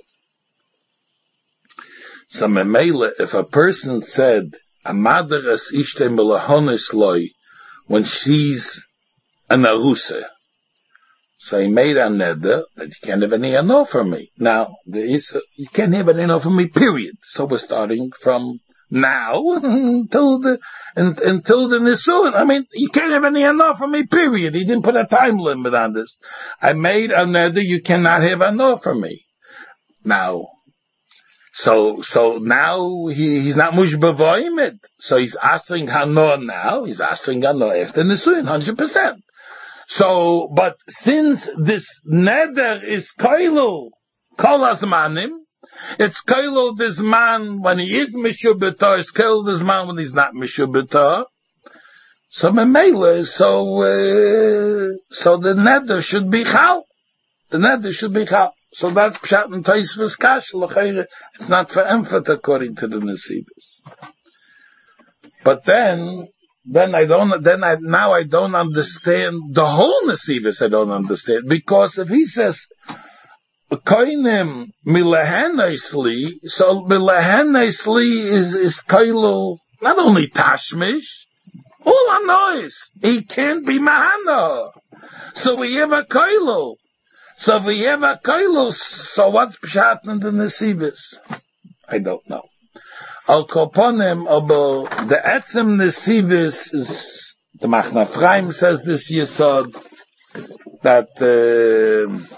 So memele, if a person said, Amaderes ishte melahonis loy, when she's an arusa. So he made a neder that you can't have any anor for me. Now, there is, a, you can't have any anor for me, period. So we're starting from now until the, until the Nisuin. I mean, you can't have any anor for me, period. He didn't put a time limit on this. I made a neder, you cannot have anor for me. Now, So, so now he, he's not mush b'voimet. So he's asking hanor now. He's asking hanor after Nisuin, one hundred percent. So, but since this neder is koilu, kol hazmanim, it's koilu this man when he is mishubitah, it's koilu this man when he's not mishubitah. So memele, so, uh, so the neder should be chal. The neder should be chal. So that's pshat and Tosfos kash. It's not for emphasis according to the Nesivos. But then, then I don't. Then I now I don't understand the whole Nesivos. I don't understand because if he says koinim milahanisli, so milahanisli is is koilu not only tashmish. All I know is he can't be mahana. So we have a koilu. So if we have a koilus, so what's pshat in the Nesivos? I don't know. Al koponim, aber the etzem Nesivos is, the Machna Ephraim says this yesod, that, uh,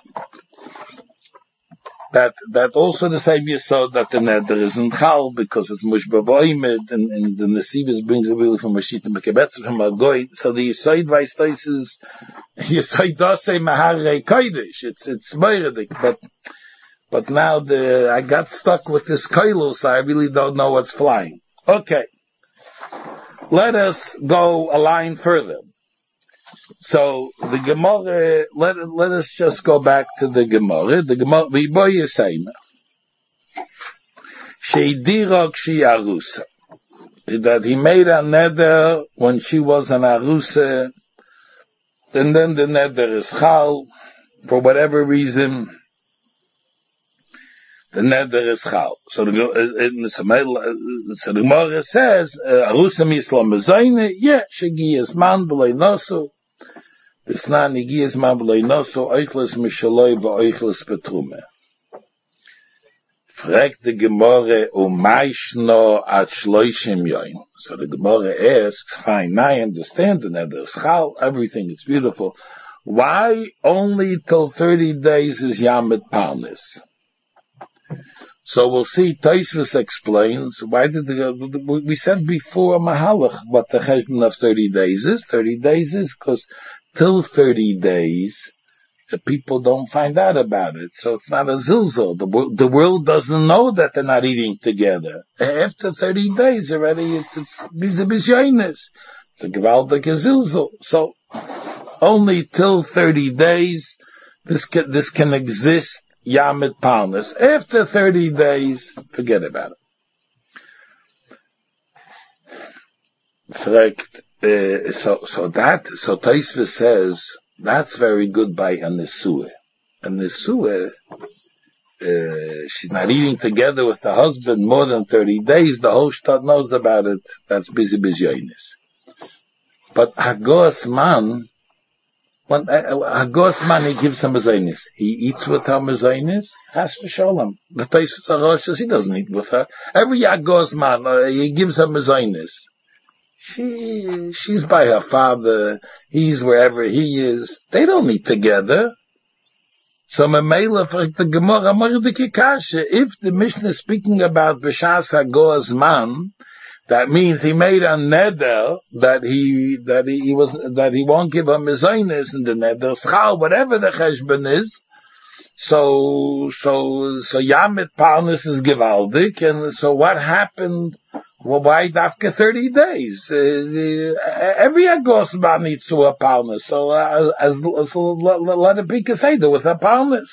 that, that also the same yesod, that the neder isn't chal, because it's mush b'voimed, and, and the Nesivos brings a will from Rashit and Bekebetz from Agoy. So the yesod vaystois is, yesod does say maharei kodesh. It's, it's moiridik, but, but now the, I got stuck with this koilus, so I really don't know what's flying. Okay. Let us go a line further. So the Gemara, let let us just go back to the Gemara. The Gemara, Viboy Yisayim, Sheidirok Shi Arusa, that he made a neder when she was an Arusa, and then the neder is chal for whatever reason. The neder is chal. So the so the Gemara says Arusa mislam mezayne, yeah, shegi is man b'lei nosu. This na nigiyas man b'lei nosu oichles mishaloi v'oichles betrume. Fragt the Gemara umayshno at shloishim yoim. So the Gemara asks, fine, now I understand the neder is chal, everything is beautiful. Why only till thirty days is Yamid Parnes? So we'll see, Tosfos explains, why did the, we said before Mahalach, what the cheshbon of thirty days is. thirty days is because till thirty days, the people don't find out about it. So it's not a zilzal. The, the world doesn't know that they're not eating together. After thirty days already, it's, it's, it's, it's a gewaldige zilzal. So, only till thirty days, this can, this can exist, Yamid Parnes. After thirty days, forget about it. Fragt uh, so, so that, so Tosfos says, that's very good by a Nesua. A Nesua, uh, she's not eating together with the husband more than thirty days, the whole shtad knows about it, that's busy bizyonis. But Hagos man, when Hagos man, he gives her mezainis. He eats with her mezainis, has for shalom. The Tosfos Arosh, he doesn't eat with her. Every Hagos man, uh, he gives her mezainis. She, she's by her father, he's wherever he is. They don't eat together. So Memela for the Gemara Mordekikasha, if the Mishnah is speaking about B'shas Hagos man, that means he made a neder that he that he, he was that he won't give him mezainis in the neder schal, whatever the cheshbon is. So so so Yamit Parnas is givaldik, and so what happened? Well, why dafka thirty days? Uh, every Hagos man needs to a Parnas, so uh, as so let, let it be kaseda with a Parnas.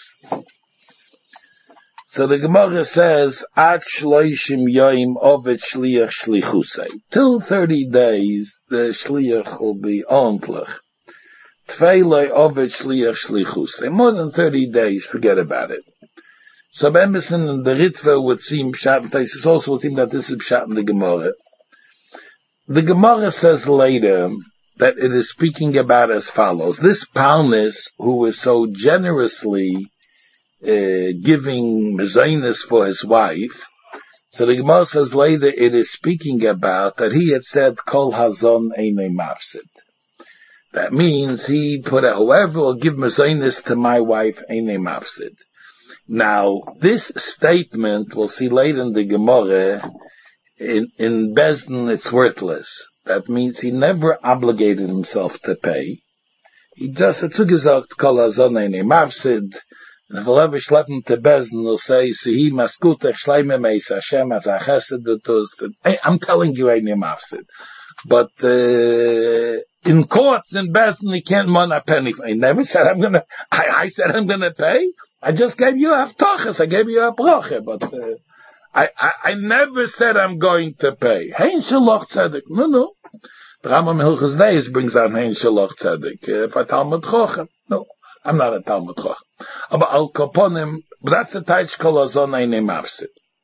So the Gemara says, At shloishim yoim ovet shliach shlichusei. Till thirty days, the shliach will be ontlich. Tveiloi ovet shliach shlichusei. More than thirty days, forget about it. So Emerson and the Ritva would seem pshat, and Tosfos also would seem that this is pshat in the Gemara. The Gemara says later that it is speaking about as follows. This Parnas, who is so generously Uh, giving mezainis for his wife. So the Gemara says later it is speaking about that he had said kol hazon einay mafsid. That means he put a whoever will give mezainis to my wife einay mafsid. Now this statement we'll see later in the Gemara in in Bezdin it's worthless. That means he never obligated himself to pay. He just had zugesagt kol hazon einay mafsid. And if we'll ever schlep him to Bezdin, they'll say, Sihi maskutech shleime meis Hashem as ha-chesed d'tos. I'm telling you, ain't him mafsid. But, uh, in courts, in Bezdin, he can't mon a penny. I never said I'm gonna, I, I said I'm gonna pay. I just gave you a haftoches, I gave you a broche, but, uh, I, I, I never said I'm going to pay. Hein shaloch tzedek. No, no. The Rambam Hilchos Deis brings down Hein shaloch tzedek. Uh, for Talmud Chochem. No. I'm not a Talmud Chochem. But Al Kaponim, but that's the Taich Kol Hazon Einay Mafsid.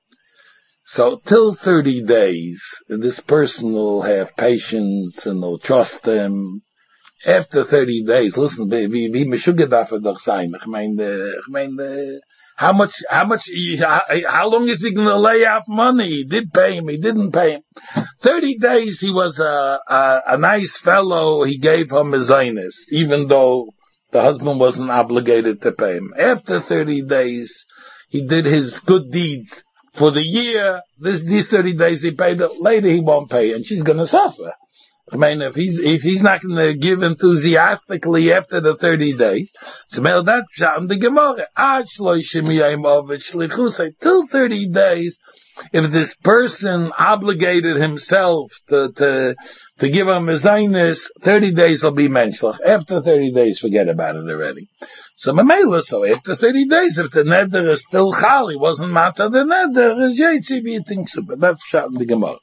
So till thirty days, this person will have patience and will trust them. After thirty days, listen, wie wie Meshuggah darf er doch sein. Ich meine, ich meine, how much, how much, how, how long is he going to lay out money? He did pay him, he didn't pay him. Thirty days, he was a, a, a nice fellow. He gave him his zaynis, even though the husband wasn't obligated to pay him. After thirty days, he did his good deeds for the year. This, these thirty days he paid it. Later he won't pay, and she's going to suffer. I mean, if he's if he's not going to give enthusiastically after the thirty days, so well, that's sham the Gemara. Till thirty days, if this person obligated himself to to to give him his zaynis, thirty days will be menschlich. After thirty days, forget about it already. So Mamela, so after thirty days, if the neder is still chal, he wasn't matter the neder, is yetzi b'yiting super. That's sham the Gemara.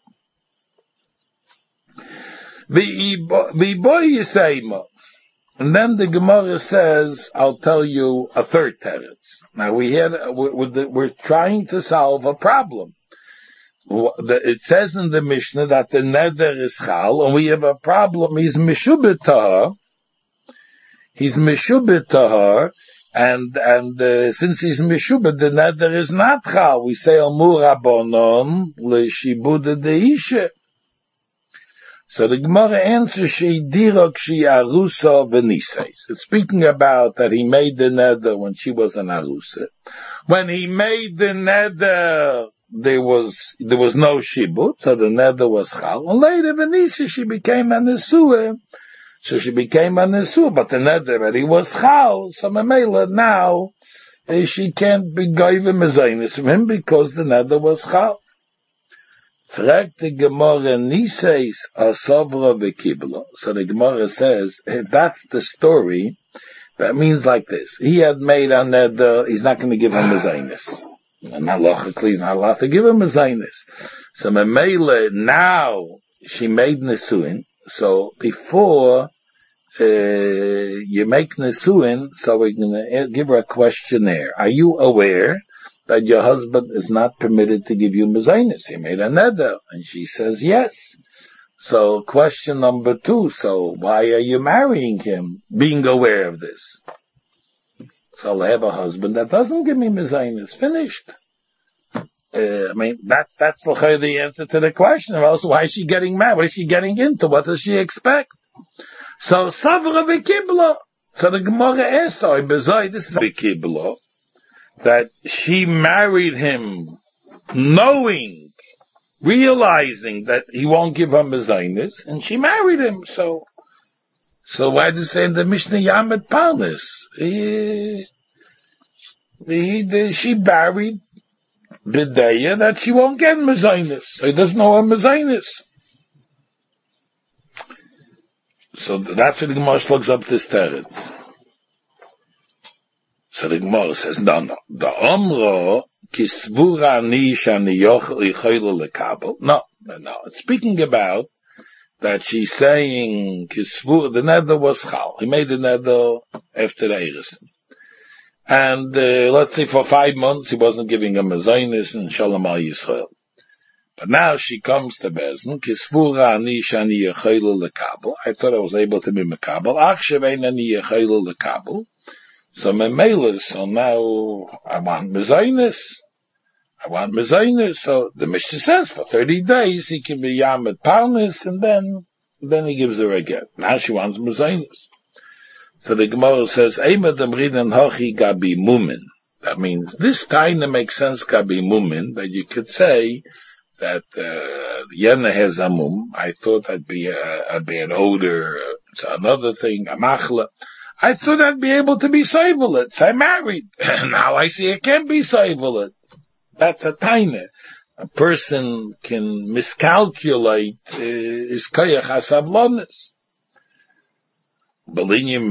The boy you say, and then the Gemara says, "I'll tell you a third teretz." Now we had we're, we're trying to solve a problem. It says in the Mishnah that the neder is chal, and we have a problem. He's meshubet to her. He's meshubet to her, and and uh, since he's meshubet, the neder is not chal. We say Amur Rabbanon le'shibud deisha. So the Gemara answers, she dirok she arusa v'niseis. It's speaking about that he made the neder when she was an arusa. When he made the neder, there was there was no shibut, so the neder was chal. And later, v'nisei, she became a nesua. So she became a nesua, but the neder already was chal. So Mamela now eh, she can't be goyve mezainis from him because the neder was chal. Fragt the Gemara Niseis Asavra v'Kibla. So the Gemara says, if that's the story, that means like this. He had made a neder, he's not going to give him a zaynis. Not lachically, he's not allowed to give him a zaynis. So Mamela, now, she made Nesuin, So before uh, you make Nesuin, so we're going to give her a questionnaire. Are you aware that your husband is not permitted to give you mezainis? He made a neder. And she says yes. So question number two, so why are you marrying him, being aware of this? So I'll have a husband that doesn't give me mezainis. Finished. Uh, I mean, that, that's the answer to the question. Also, why is she getting mad? What is she getting into? What does she expect? So, Savra v'kibla. So the Gemara asks, so, this is v'kibla, that she married him knowing, realizing that he won't give her mezainis, and she married him. So, so why does it say in the Mishnah Yamet Parnis? He, he, she married B'deya that she won't get mezainis. So he doesn't know her mezainis. So that's what the Gemara slugs up this teretz. So the Gemara says, no, no. The Omro kisvura ni shani yochel lekabel. No, no, no. It's speaking about that she's saying kisvura. The neder was chal. He made the neder after the Eiresen. And uh, let's say for five months he wasn't giving him mezainis and Shalom al Yisrael. But now she comes to Bezdin, Kisvura ani shani yechaylu lekabel. I thought I was able to be mekabel. Ach shevein ani yechaylu lekabel. So memela, so now I want mezainis. I want mezainis. So the Mishnah says for thirty days he can be yamet parnis, and then then he gives her a get. Now she wants mezainis. So the Gemara says, Eima demridan hochi gabi mumin. That means this taina makes sense gabi mumin, that you could say that uh Yena has a mum. I thought I'd be a, I'd be an odor. It's another thing, a machla. I thought I'd be able to be soivelit. So I married. Now I see I can't be soivelit. That's a taina. A person can miscalculate uh, his koyach hasavlonis. What did you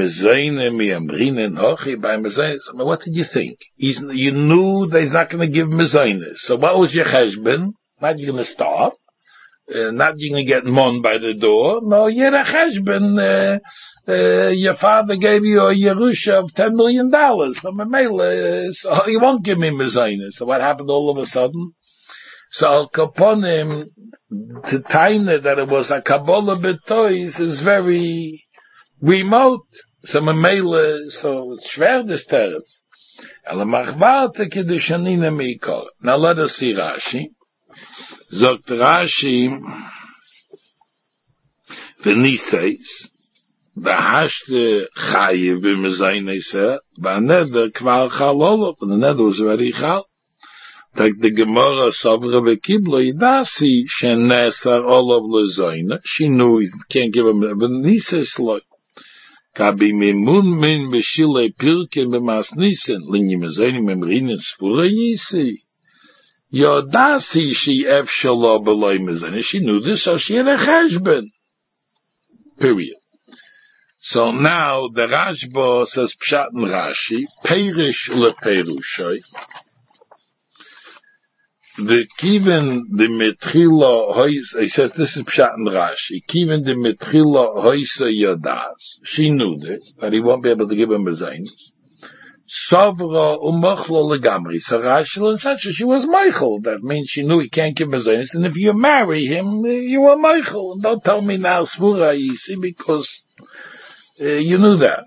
think? He's, you knew that he's not going to give mezainis. So what was your cheshbon? Not you're going to starve. Uh, not you're going to get mon by the door. No, you're a cheshbon. Uh, uh, your father gave you a yerusha of ten million dollars. So, uh, so he won't give me mezainis. So what happened all of a sudden? So Al Kaponim, to taina that it was a Kabbalah betois is very remote. So memele, so it's schwer this teretz. Ele machvarte kedushanina meikor. Now let us see Rashi. Zogt Rashi, v'niseis, v'hashte chayiv b'mezaineseh, v'aneder kvar chalolov, and the nether was already chal. Like the Gemara Savra v'kiblo yidasi, shenesar olav lezoyna, she knew he can't give him, v'niseis loy. Kabi mimun min b'shilei pirken b'masnisen, linyi mezainim memrinin sfura yisi. Yodasi she ef shalo b'loy mezainim. She knew this, so she had a cheshbon. Period. So now the Rashba says Pshat and Rashi, Perish leperushay. The Kiven the Metrila Hoys, he says this is Pshat and Rashi. Kiven the Metrila Hoysa Yodas. She knew this, that he won't be able to give him a zayin. Savra umachlo legamri. So Rashi and Sacha, she was Michael. That means she knew he can't give him a zayin. And if you marry him, you are Michael. Don't tell me now Svura Yisi, because uh, you knew that.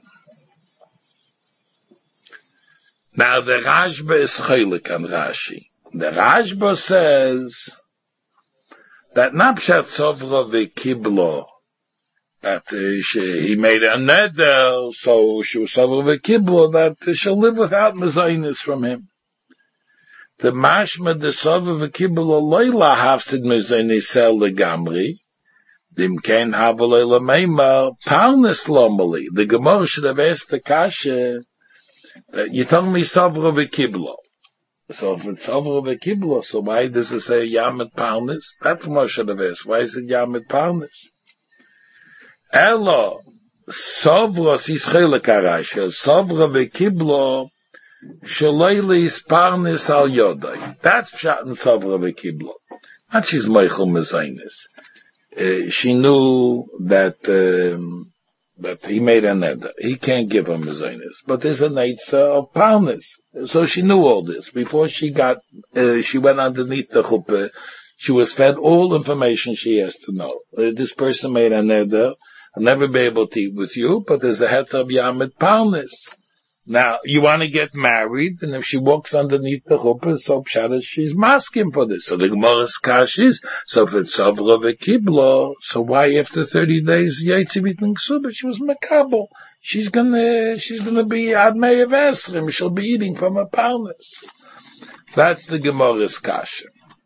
Now the Rashba is Chaylik and Rashi. The Rashba says that Napshat Sovra v'Kiblo, that uh, she, he made a neder, so she was Sovra v'Kiblo, that uh, she'll live without mezainis from him. The Mashma the Sovra v'Kiblo loyla hafsid mezainis sel legamri, dim ken havalei lemeima parnes lomali. The Gemara should have asked the Kasha, that you told me Sovra v'Kiblo. So if it's over the Kibla, so why does it say Yamet Parnis? That's what I should have asked. Why is it Yamet Parnis? Elo, Sovros is Chelik Arasha, Sovra v'Kibla, Shaleili is Parnis al Yodai. That's Pshat and Sovra v'Kibla. Not she's Meichel Mezainis. uh, she knew that, um, that he made a neder. He can't give her mezainis, but there's a neitzah of palnis. So she knew all this. Before she got, uh, she went underneath the chuppah, she was fed all information she has to know. Uh, this person made a neder. I'll never be able to eat with you, but there's a heter of yamid palnis. Now, you want to get married, and if she walks underneath the chuppah, so pshat she's masking for this. So the Gemara's kash is, so if it's savra v'kiblo, so why after thirty days, yaitzi v'tning but she was makabel. She's gonna, she's gonna be admei of esrim, she'll be eating from a palnis. That's the Gemara's kash.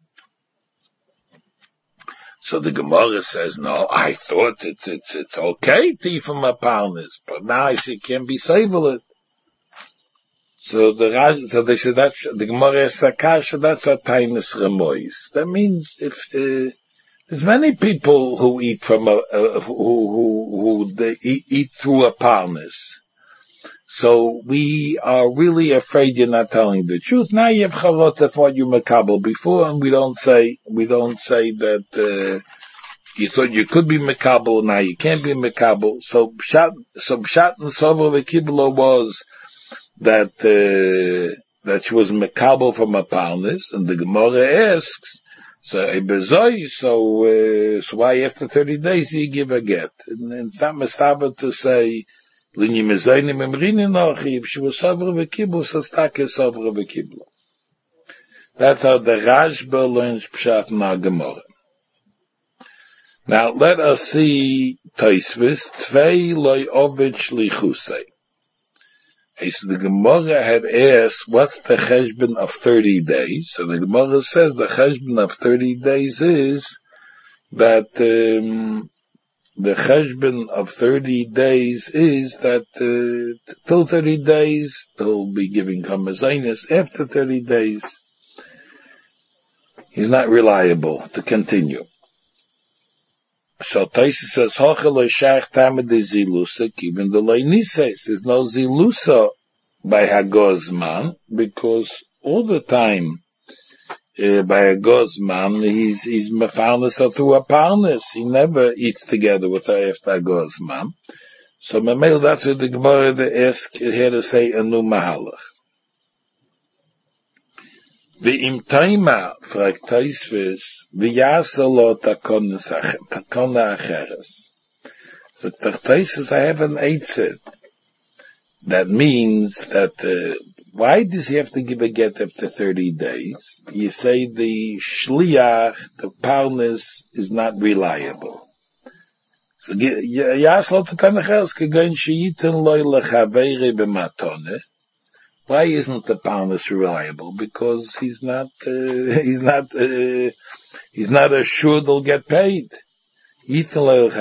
So the Gemara says, no, I thought it's, it's, it's okay to eat from a palnis, but now I see it can't be saved. So the so they said that the Gemara is Sakasha, that's a tainus remois. That means if uh, there's many people who eat from a uh, who who who they eat, eat through a palnis. So we are really afraid you're not telling the truth. Now you have charot for you makabel before, and we don't say we don't say that uh, you thought you could be makabel, now you can't be makabel. So pshat so pshat and sover v'kiblo was that uh, that she was mekabel from a palnis, and the Gemara asks, so so, uh, so why after thirty days do you give a get? And, and it's not mistaba to say, if she was savra v'kibul, so stake savra v'kibul. That's how the Rashba learns pshat in our Gemara. Now let us see Tosfos, tvei loy ovid shlichusei. So the Gemara had asked, what's the cheshbon of thirty days? So the Gemara says the cheshbon of thirty days is that um, the cheshbon of thirty days is that uh, till thirty days he'll be giving kamazainis. After thirty days, he's not reliable to continue. So Taisa says, Hochel Shach Tamid Zilusa, even the Leinises, there's no Zilusa by Hagozman, because all the time, uh, by Hagozman, he's, he's Mefarnes through a Parnes. He never eats together with her after Hagozman. So Mamel, that's what the Gemara asked here to say a new Mahalach. Ve'im taima, fragt Tosfos, v'yasa lo takona acheres. So Tosfos, I have an eitzet. That means that, uh, why does he have to give a get after thirty days? You say the shliach, the parnes, is not reliable. So, yasa lo takona acheres, kegoin sheyitin loy lechavere b'matone. Why isn't the parnes reliable? Because he's not, uh, he's not, uh, he's not assured he'll get paid. Let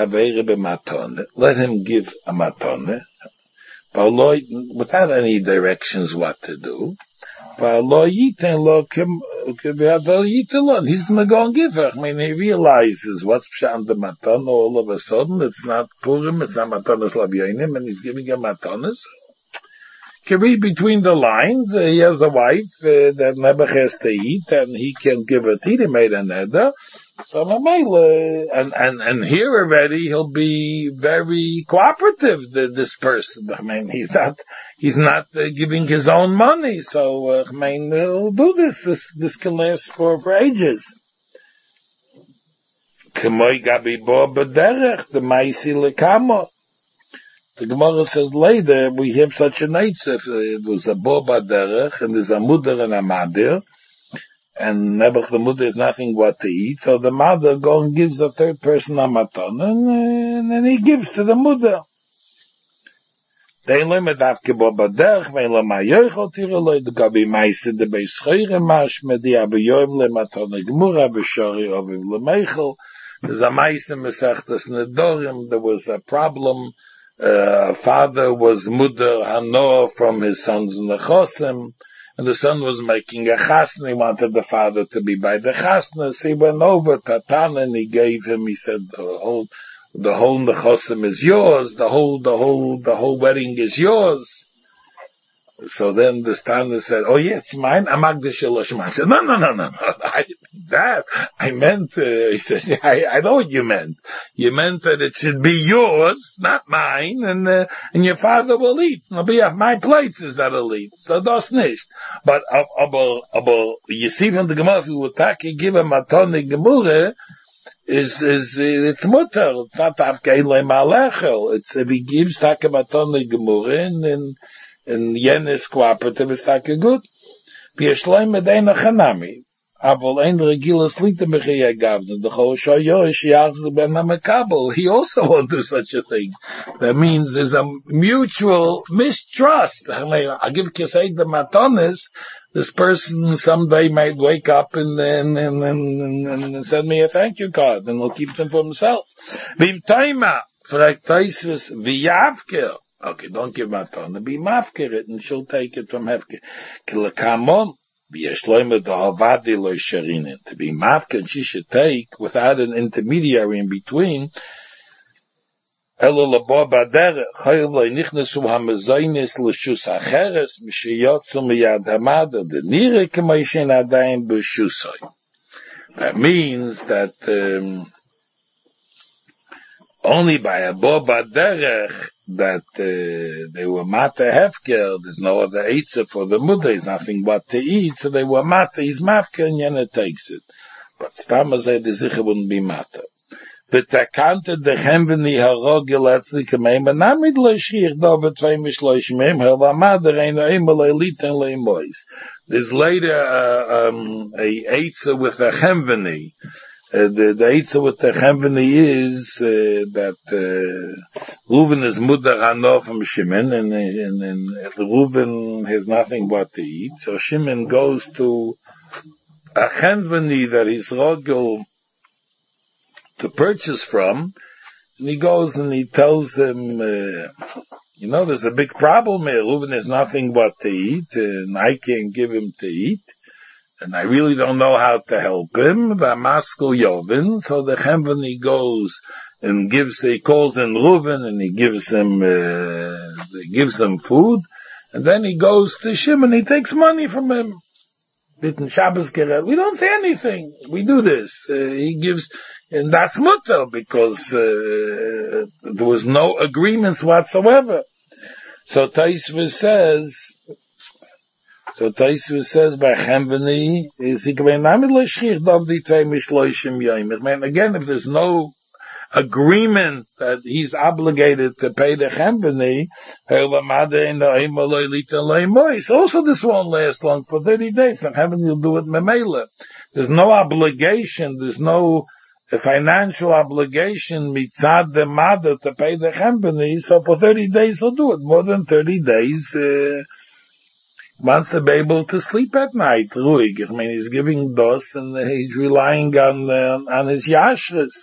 him give a matone, without any directions what to do. He's gonna go and give her. I mean, he realizes what's pshat the matone all of a sudden. It's not Purim, it's not matones labyonim, and he's giving a matones. Can read between the lines. Uh, he has a wife uh, that never has to eat, and he can give a tea. He made a neder. So uh, and and and here already he'll be very cooperative. The, this person, I mean, he's not he's not uh, giving his own money. So uh, I mean, he'll do this. This this can last for for ages. K'moy gabi bo b'derech the ma'isi lekamo. The Gemara says later we have such a night if it was a bo baderech and there's a mudder and a madir, and Nebuch the mudder is nothing what to eat, so the mother goes and gives the third person a maton, and, and then he gives to the mudder. They limit after bo baderech, when la mayochot tireloi the gabi ma'asid the beischoire mash medi abeyov le maton gemura b'shori oviv le meichel. There's a ma'asid mesechtas nedorim. There was a problem. Uh, father was mudar hanoah from his sons nechosim, and the son was making a chasna. He wanted the father to be by the chasna, so he went over to Tana and he gave him, he said, the whole, the whole nechosim is yours, the whole, the whole, the whole wedding is yours. So then the Tana said, oh yeah, it's mine, I'm Agdish Eloshim. I said, no, no, no, no, no, I didn't mean that. I meant, uh, he says, I, I know what you meant. You meant that it should be yours, not mine, and, uh, and your father will eat. It'll be off my plates is that he'll eat. So das nicht. But, aber, aber, you see from the Gemara, if you would take, give him a ton of Gemara, is, is, it's mutter. It's not Tafkein le malechel. It's, if he gives take a ton of Gemara, and, and, and yen is cooperative, it's take a good. B'yeshleim medeina chanami. Aval ein regilas lita b'chiyah gavna. The chol shoyosh yachzu ben ha-mekabel. He also won't do such a thing. That means there's a mutual mistrust. I'll give kisei the matonis. This person someday might wake up and, and, and, and, and send me a thank you card, and he'll keep them for himself. V'im taima, fragt Tosfos, v'yavker. Okay, don't give matana, be mafker it, and she'll take it from hefker. Kilakamon, v'yeshloime do'avadi lo sharinin. To be mafker, she should take, without an intermediary in between, elo labo baderech, chayil lo nichnesu hamazaynis l'shus acheres, mishiyotzu miyad hamada, denire k'maishen adayim b'shusay. That means that, um, only by a bo baderech, that uh, they were mata hefker, there's no other eitzah for the mother, there's nothing but to eat, so they were mata, he's mafker, and Yena takes it. But Stama said the zicha wouldn't be mata. V'takante de chemveni harogel etzli kameim, and namid lo shriich do v'tvei mishloish meim, hel v'amader eino emo lo eliten lo emois. There's later uh, um, a eitzah with a chemveni. Uh, the the eitzah with the chemveni is uh, that uh, Reuven is mudar hano from Shimon, and, and, and Reuven has nothing but to eat. So Shimon goes to a chemveni that he's rogel to purchase from, and he goes and he tells him, uh, you know, there's a big problem here. Reuven has nothing but to eat, and I can't give him to eat. And I really don't know how to help him. V'amaskul Yovin. So the Chemveni goes and gives, he calls in Reuven and he gives him, uh, he gives him food. And then he goes to Shimon, he takes money from him. Bitten Shabbos Gerel. We don't say anything. We do this. Uh, he gives, and that's mutter because, uh, there was no agreements whatsoever. So Tosfos says, So Tosfos says by Chemveni is he going namid lo shchich dov di tvei mishloishim yoyim. I mean, again, if there's no agreement that he's obligated to pay the Chemveni, also this won't last long for thirty days. The Chemveni will do it memela. There's no obligation. There's no financial obligation mitzad the mother to pay the Chemveni. So for thirty days he'll do it. More than thirty days. Uh, wants to be able to sleep at night, ruhig. I mean, he's giving dos and he's relying on, uh, on his yashras.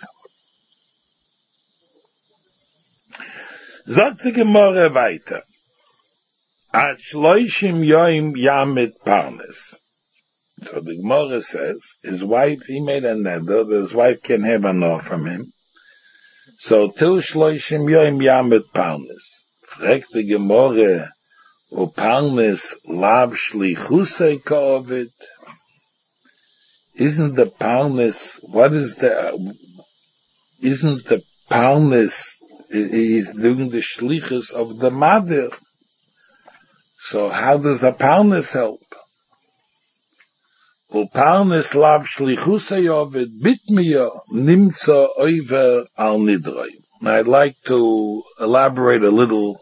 Sagt die Gemara weiter. At shloishim yoim yamit parnes. So the Gemara says, his wife, he made a neder, that his wife can have an off from him. So till shloishim yoim yamit parnes. Fragt die Gemara, O parnes lav shlichusei ka'ovid. Isn't the parnes, what is the, isn't the parnes, he's doing the shlichus of the mother. So how does a parnes help? O parnes lav shlichusei ovid bitmiya nimtza oiver al nidroi. I'd like to elaborate a little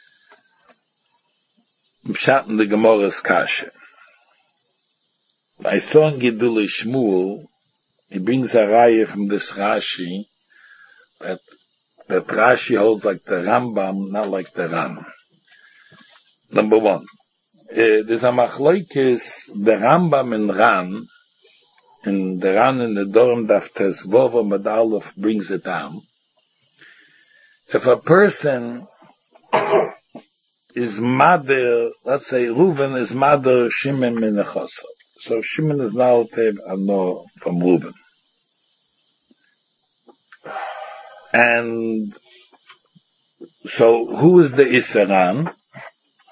Pshat in the Gemara's Kasha. I saw in Gidul Shmuel, he brings a raya from this Rashi, that, that Rashi holds like the Rambam, not like the Ram. Number one, uh, there's a machloikis, the Rambam and Ran, and the Ran in the Dorm Daf Tezvova Medalov brings it down. If a person is mother, let's say Reuven is mother Shimon Menachosov. So Shimon is now Tev Ano from Reuven. And so who is the Isser on?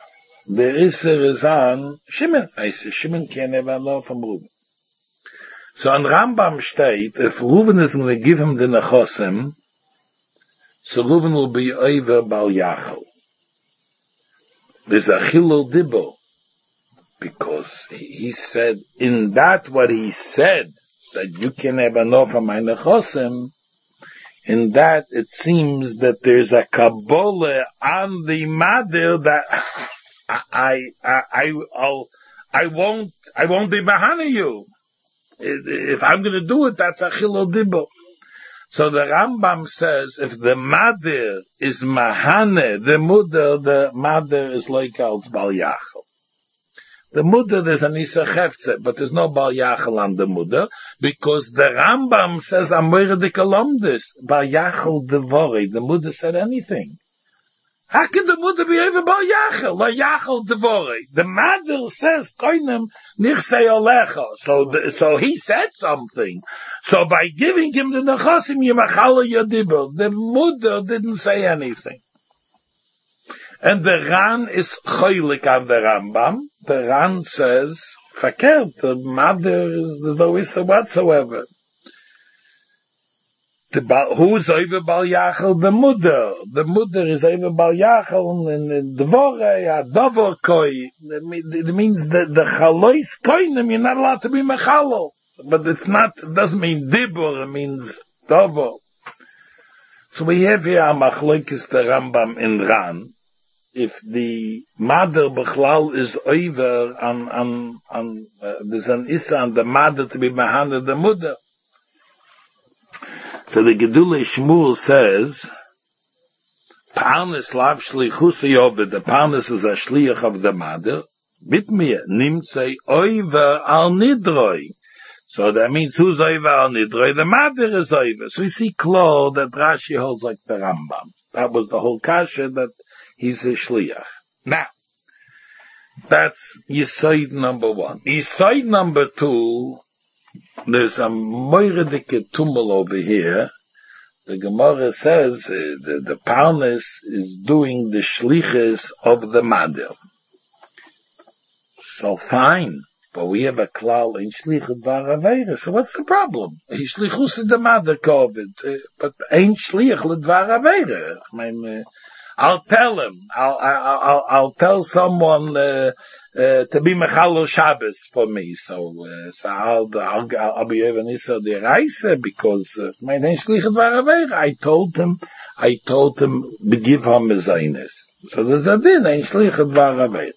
The Isser is on Shimon. I say Shimon can't have Ano from Reuven. So on Rambam state, if Reuven is going to give him the Nechosim, so Reuven will be over Bal Yachal. There's a Chilul Dibbo, because he said, in that what he said, that you can have enough of my Nechosim, in that it seems that there's a Kabbalah on the Madir that I, I, I, I, I'll, I won't, I won't be behind you. If I'm going to do it, that's a Chilul Dibbo. So the Rambam says, if the Madir is Mahane, the Mudder, the Madir is like als Bal Yachal. The Mudder, there's an Isa Chefze, but there's no Bal Yachal on the Mudder, because the Rambam says, Amore de Kolomdis, Bal Yachal Devore, the Mudder said anything. How can the Mudder be over Bal Yachal? La Yachal Devore. The Madir says, Koinem Nichsei Olecha. So, the, so he said something. So by giving him the Nechosim, Yemachala Yadibel, the Mudder didn't say anything. And the Ran is choilik on the Rambam. The Ran says, Fakert, the Madir is no issa whatsoever. The ba- who's over Bal Yachal? The Mudder. The Mudder is over Bal Yachal, and the Dvorei, Adovor Koi. It means that the Chalois Koinim, you're not allowed to be Mechalo. But it's not, it doesn't mean Dibur, it means Dovor. So we have here a Machlokes the Rambam in Ran. If the Madir Bechlal is over on, on, on, uh, there's an Issa on the Madir to be behind the Mudder. So the Gedulei Shmuel says, Parnes lav shlichus yobed, the Parnes is a shliach of the Madir, bit mir, nimtzei oiver al nidroi. So that means who's oiver al nidroi? The Madir is oiver. So we see Klo that Rashi holds like the Rambam. That was the whole kasha that he's a shliach. Now, that's Yesod number one. Yesod number two, there's a moiredike tumul over here. The Gemara says uh, the, the Parnes is doing the shliches of the Madir. So fine, but we have a klal in shlichet v'aravera. So what's the problem? He shlichus the Madir kovid, uh, but ain't shlich l'dvaravera. I mean, uh, I'll tell him. I'll I'll I'll, I'll tell someone uh, uh, to be mechalo Shabbos for me. So uh, so I'll I'll I'll be even Issa the Reise because my name shlichet v'aravera. I told him I told him give him mezainis. So there's a din in shlichet v'aravera.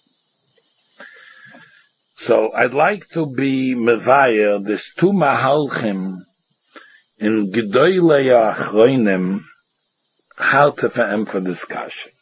So I'd like to be mevayer. There's two mahalchim in Gedolei Achronim. How to fa'em for discussion.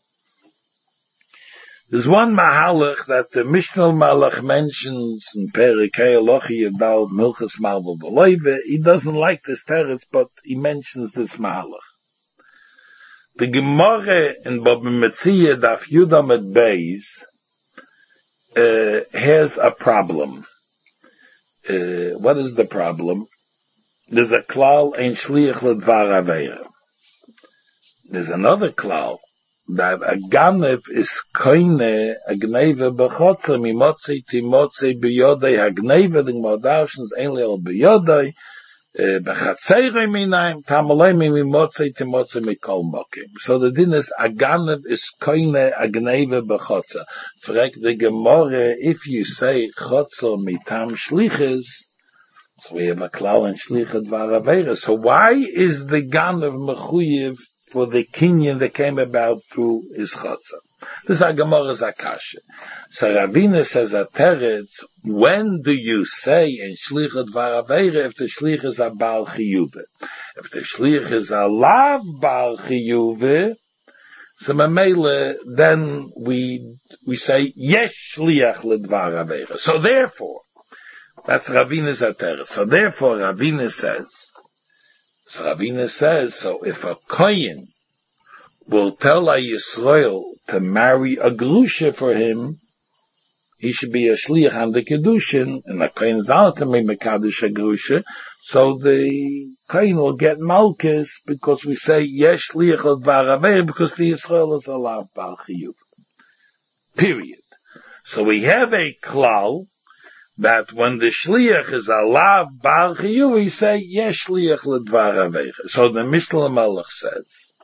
There's one mahalach that the Mishnah Malach mentions in Perikei Elochi Yadal Milchas Malva B'Loive. He doesn't like this teretz, but he mentions this mahalach. The Gemara in Baba Metzia Daf Yudam at Beis uh, has a problem. Uh, what is the problem? There's a klal ein shliach l'dvar aveira. There's another klal that a ganev is koine a gneve bechotzer mimotzi timotzi biyodei a gneve the modavshins ainli al biyodei bechatzeirei minaim tamalei mimotzi timotzi mikol mokim. So the din is a ganev is koine a gneve bechotzer. Frek the Gemara, if you say chotzer mitam shliches, so we have a klal and shlichet varavera. So why is the ganev mechuyev for the kinyan that came about through his chotzer? This is a Gemara's akasha. So Rabbeinu says a teretz, when do you say in shlichet varaveira if the shlich is a bal chiyuve? If the shlich is a lav bal chiyuve, so mamele, then we we say yesh shliach ledvar aveira. So therefore, that's Rabbeinu teretz. So therefore, Rabbeinu says. So Rabbeinu says, so if a kohen will tell a Yisrael to marry a grusha for him, he should be a shliach on the kedushin, and a kohen is not to make mekadosh a grusha, so the kohen will get malchus because we say yesh shliach al varaver because the Yisrael is allowed bal chiyuv. Period. So we have a klal that when the shliach is a lav bar chiyuv, he say, yes, shliach ledvar avecha. So the Mishnah Melech says,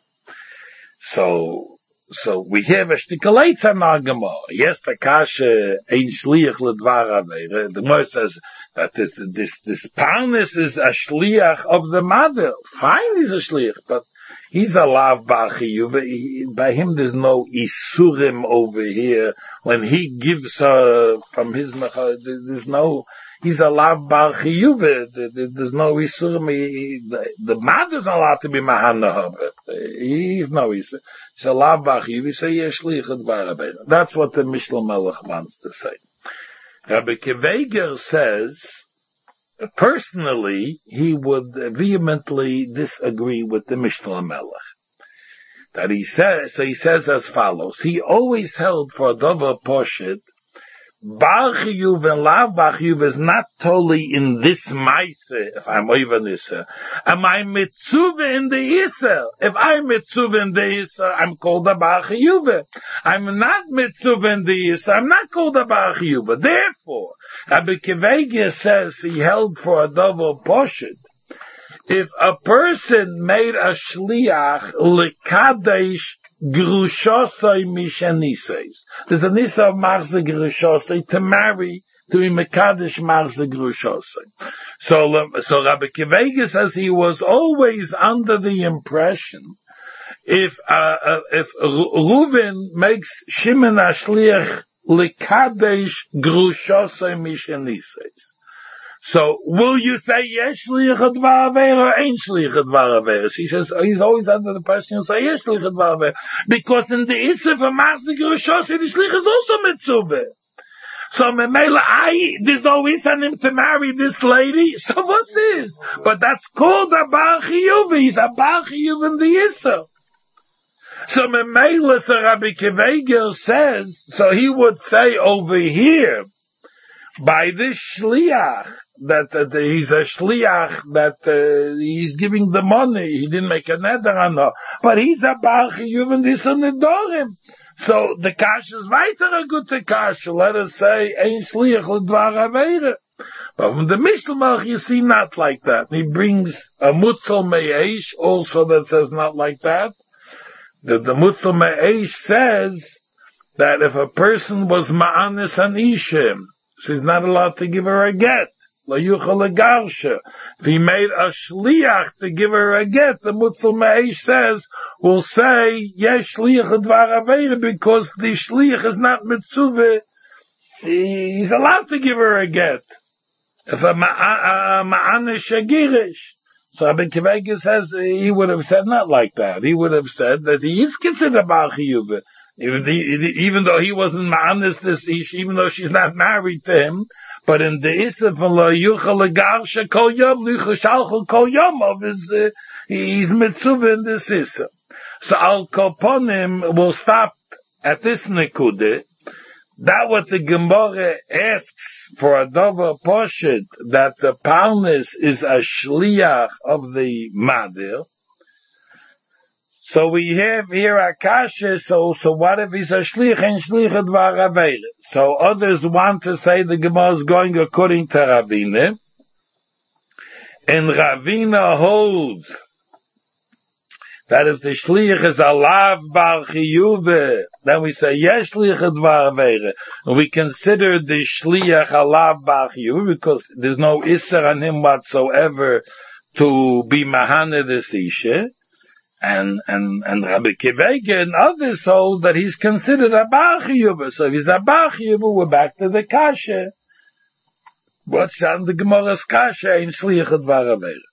so, so we have a shtikaleit on our Gemara. Yes, the kasha ein shliach ledvar avecha. The Gemara says that this, this, this parnes is a shliach of the mother. Fine, he's a shliach, but he's a lav bar chiyuv. By him, there's no isurim over here. When he gives her from his, there's no, he's a lav bar chiyuv. There's no isurim. The, the mother's not allowed to be mahana, but he's no isurim. He's a lav bar chiyuv. He say, yes, shliach dvar avecha. That's what the Mishnah Melech wants to say. Rabbi Kiveger says, personally, he would vehemently disagree with the Mishnah Melech. That he says, so he says as follows, he always held for a Dover Poshet, Bar Chiyuv and Lav Bar Chiyuv is not totally in this Maise, if I'm over this. Am I Mitzuve in the Isser? If I'm Mitzuve in the Isser, I'm called a Bar Chiyuv. I'm not Mitzuve in the Isser, I'm not called a Bar Chiyuv. Therefore, Rabbi Kiveger says he held for a Dover Poshet. If a person made a shliach lekadesh grushosai mishanises, there's a nisa of marze grushosai to marry to be mekadesh marze grushosai. So, so Rabbi Kiveger says he was always under the impression if uh, uh, if Reuven makes Shimon a shliach lekadesh grushosai mishanises. So, will you say, yes, shliach dvar aveira, or ain't shliach dvar aveira? He says, he's always under the person who say, yes, shliach dvar aveira. Because in the Isser of Masik Roshos, the shliach is also mitzvah. So, Memela, I, there's no Isser on him to marry this lady. So, what is? But that's called a Bar Chiyuv. He's a Bar Chiyuv in the Isser. So, Memela, so Rabbi Kiveger says, so he would say over here, by this shliach, that, that he's a shliach, that uh, he's giving the money, he didn't make a neder on her, but he's a bar chiyuv and this and the dorim. So the kasha is weiter a good kasha. Let us say, ein shliach ledvar aveira. But from the Mishnah Melech, you see not like that. He brings a mutzel me'esh also that says not like that. The, the mutzel me'esh says that if a person was ma'anis an ishim, she's not allowed to give her a get. La yuchal garsha. If he made a shliach to give her a get, the Mutzel Me'esh says, will say, yes, shliach dvar aveira, because the shliach is not mitzuvah. He's allowed to give her a get. If a ma'anish shagirish. So Rabbi Kiveger says, he would have said not like that. He would have said that he is considered bar chiyuv. Even, even though he wasn't ma'anis this ish, even though she's not married to him, but in the Isser from La Yuchal Garsha Kol Yom, Lucha Shalchel Kol Yom of his, uh, he's mitzvah in this Isser. So Al Koponim will stop at this Nekude. That what the Gemara asks for a Dover Poshet, that the Parnes is a Shliach of the Madir. So we have here Akasha, so, so what if he's a shlich and shlich dvar aveira? So others want to say the Gemara is going according to Ravina. And Ravina holds that if the shlich is a lav bar chiyuv, then we say yes shlich dvar aveira. And we consider the shlich a lav bar chiyuv because there's no isser on him whatsoever to be mahane this isha. And, and, and Rabbi Kiveger and others hold that he's considered a bar chiyuv. So if he's a bar chiyuv, we're back to the kasha. What's on the Gemara's kasha in shliach dvar aveira?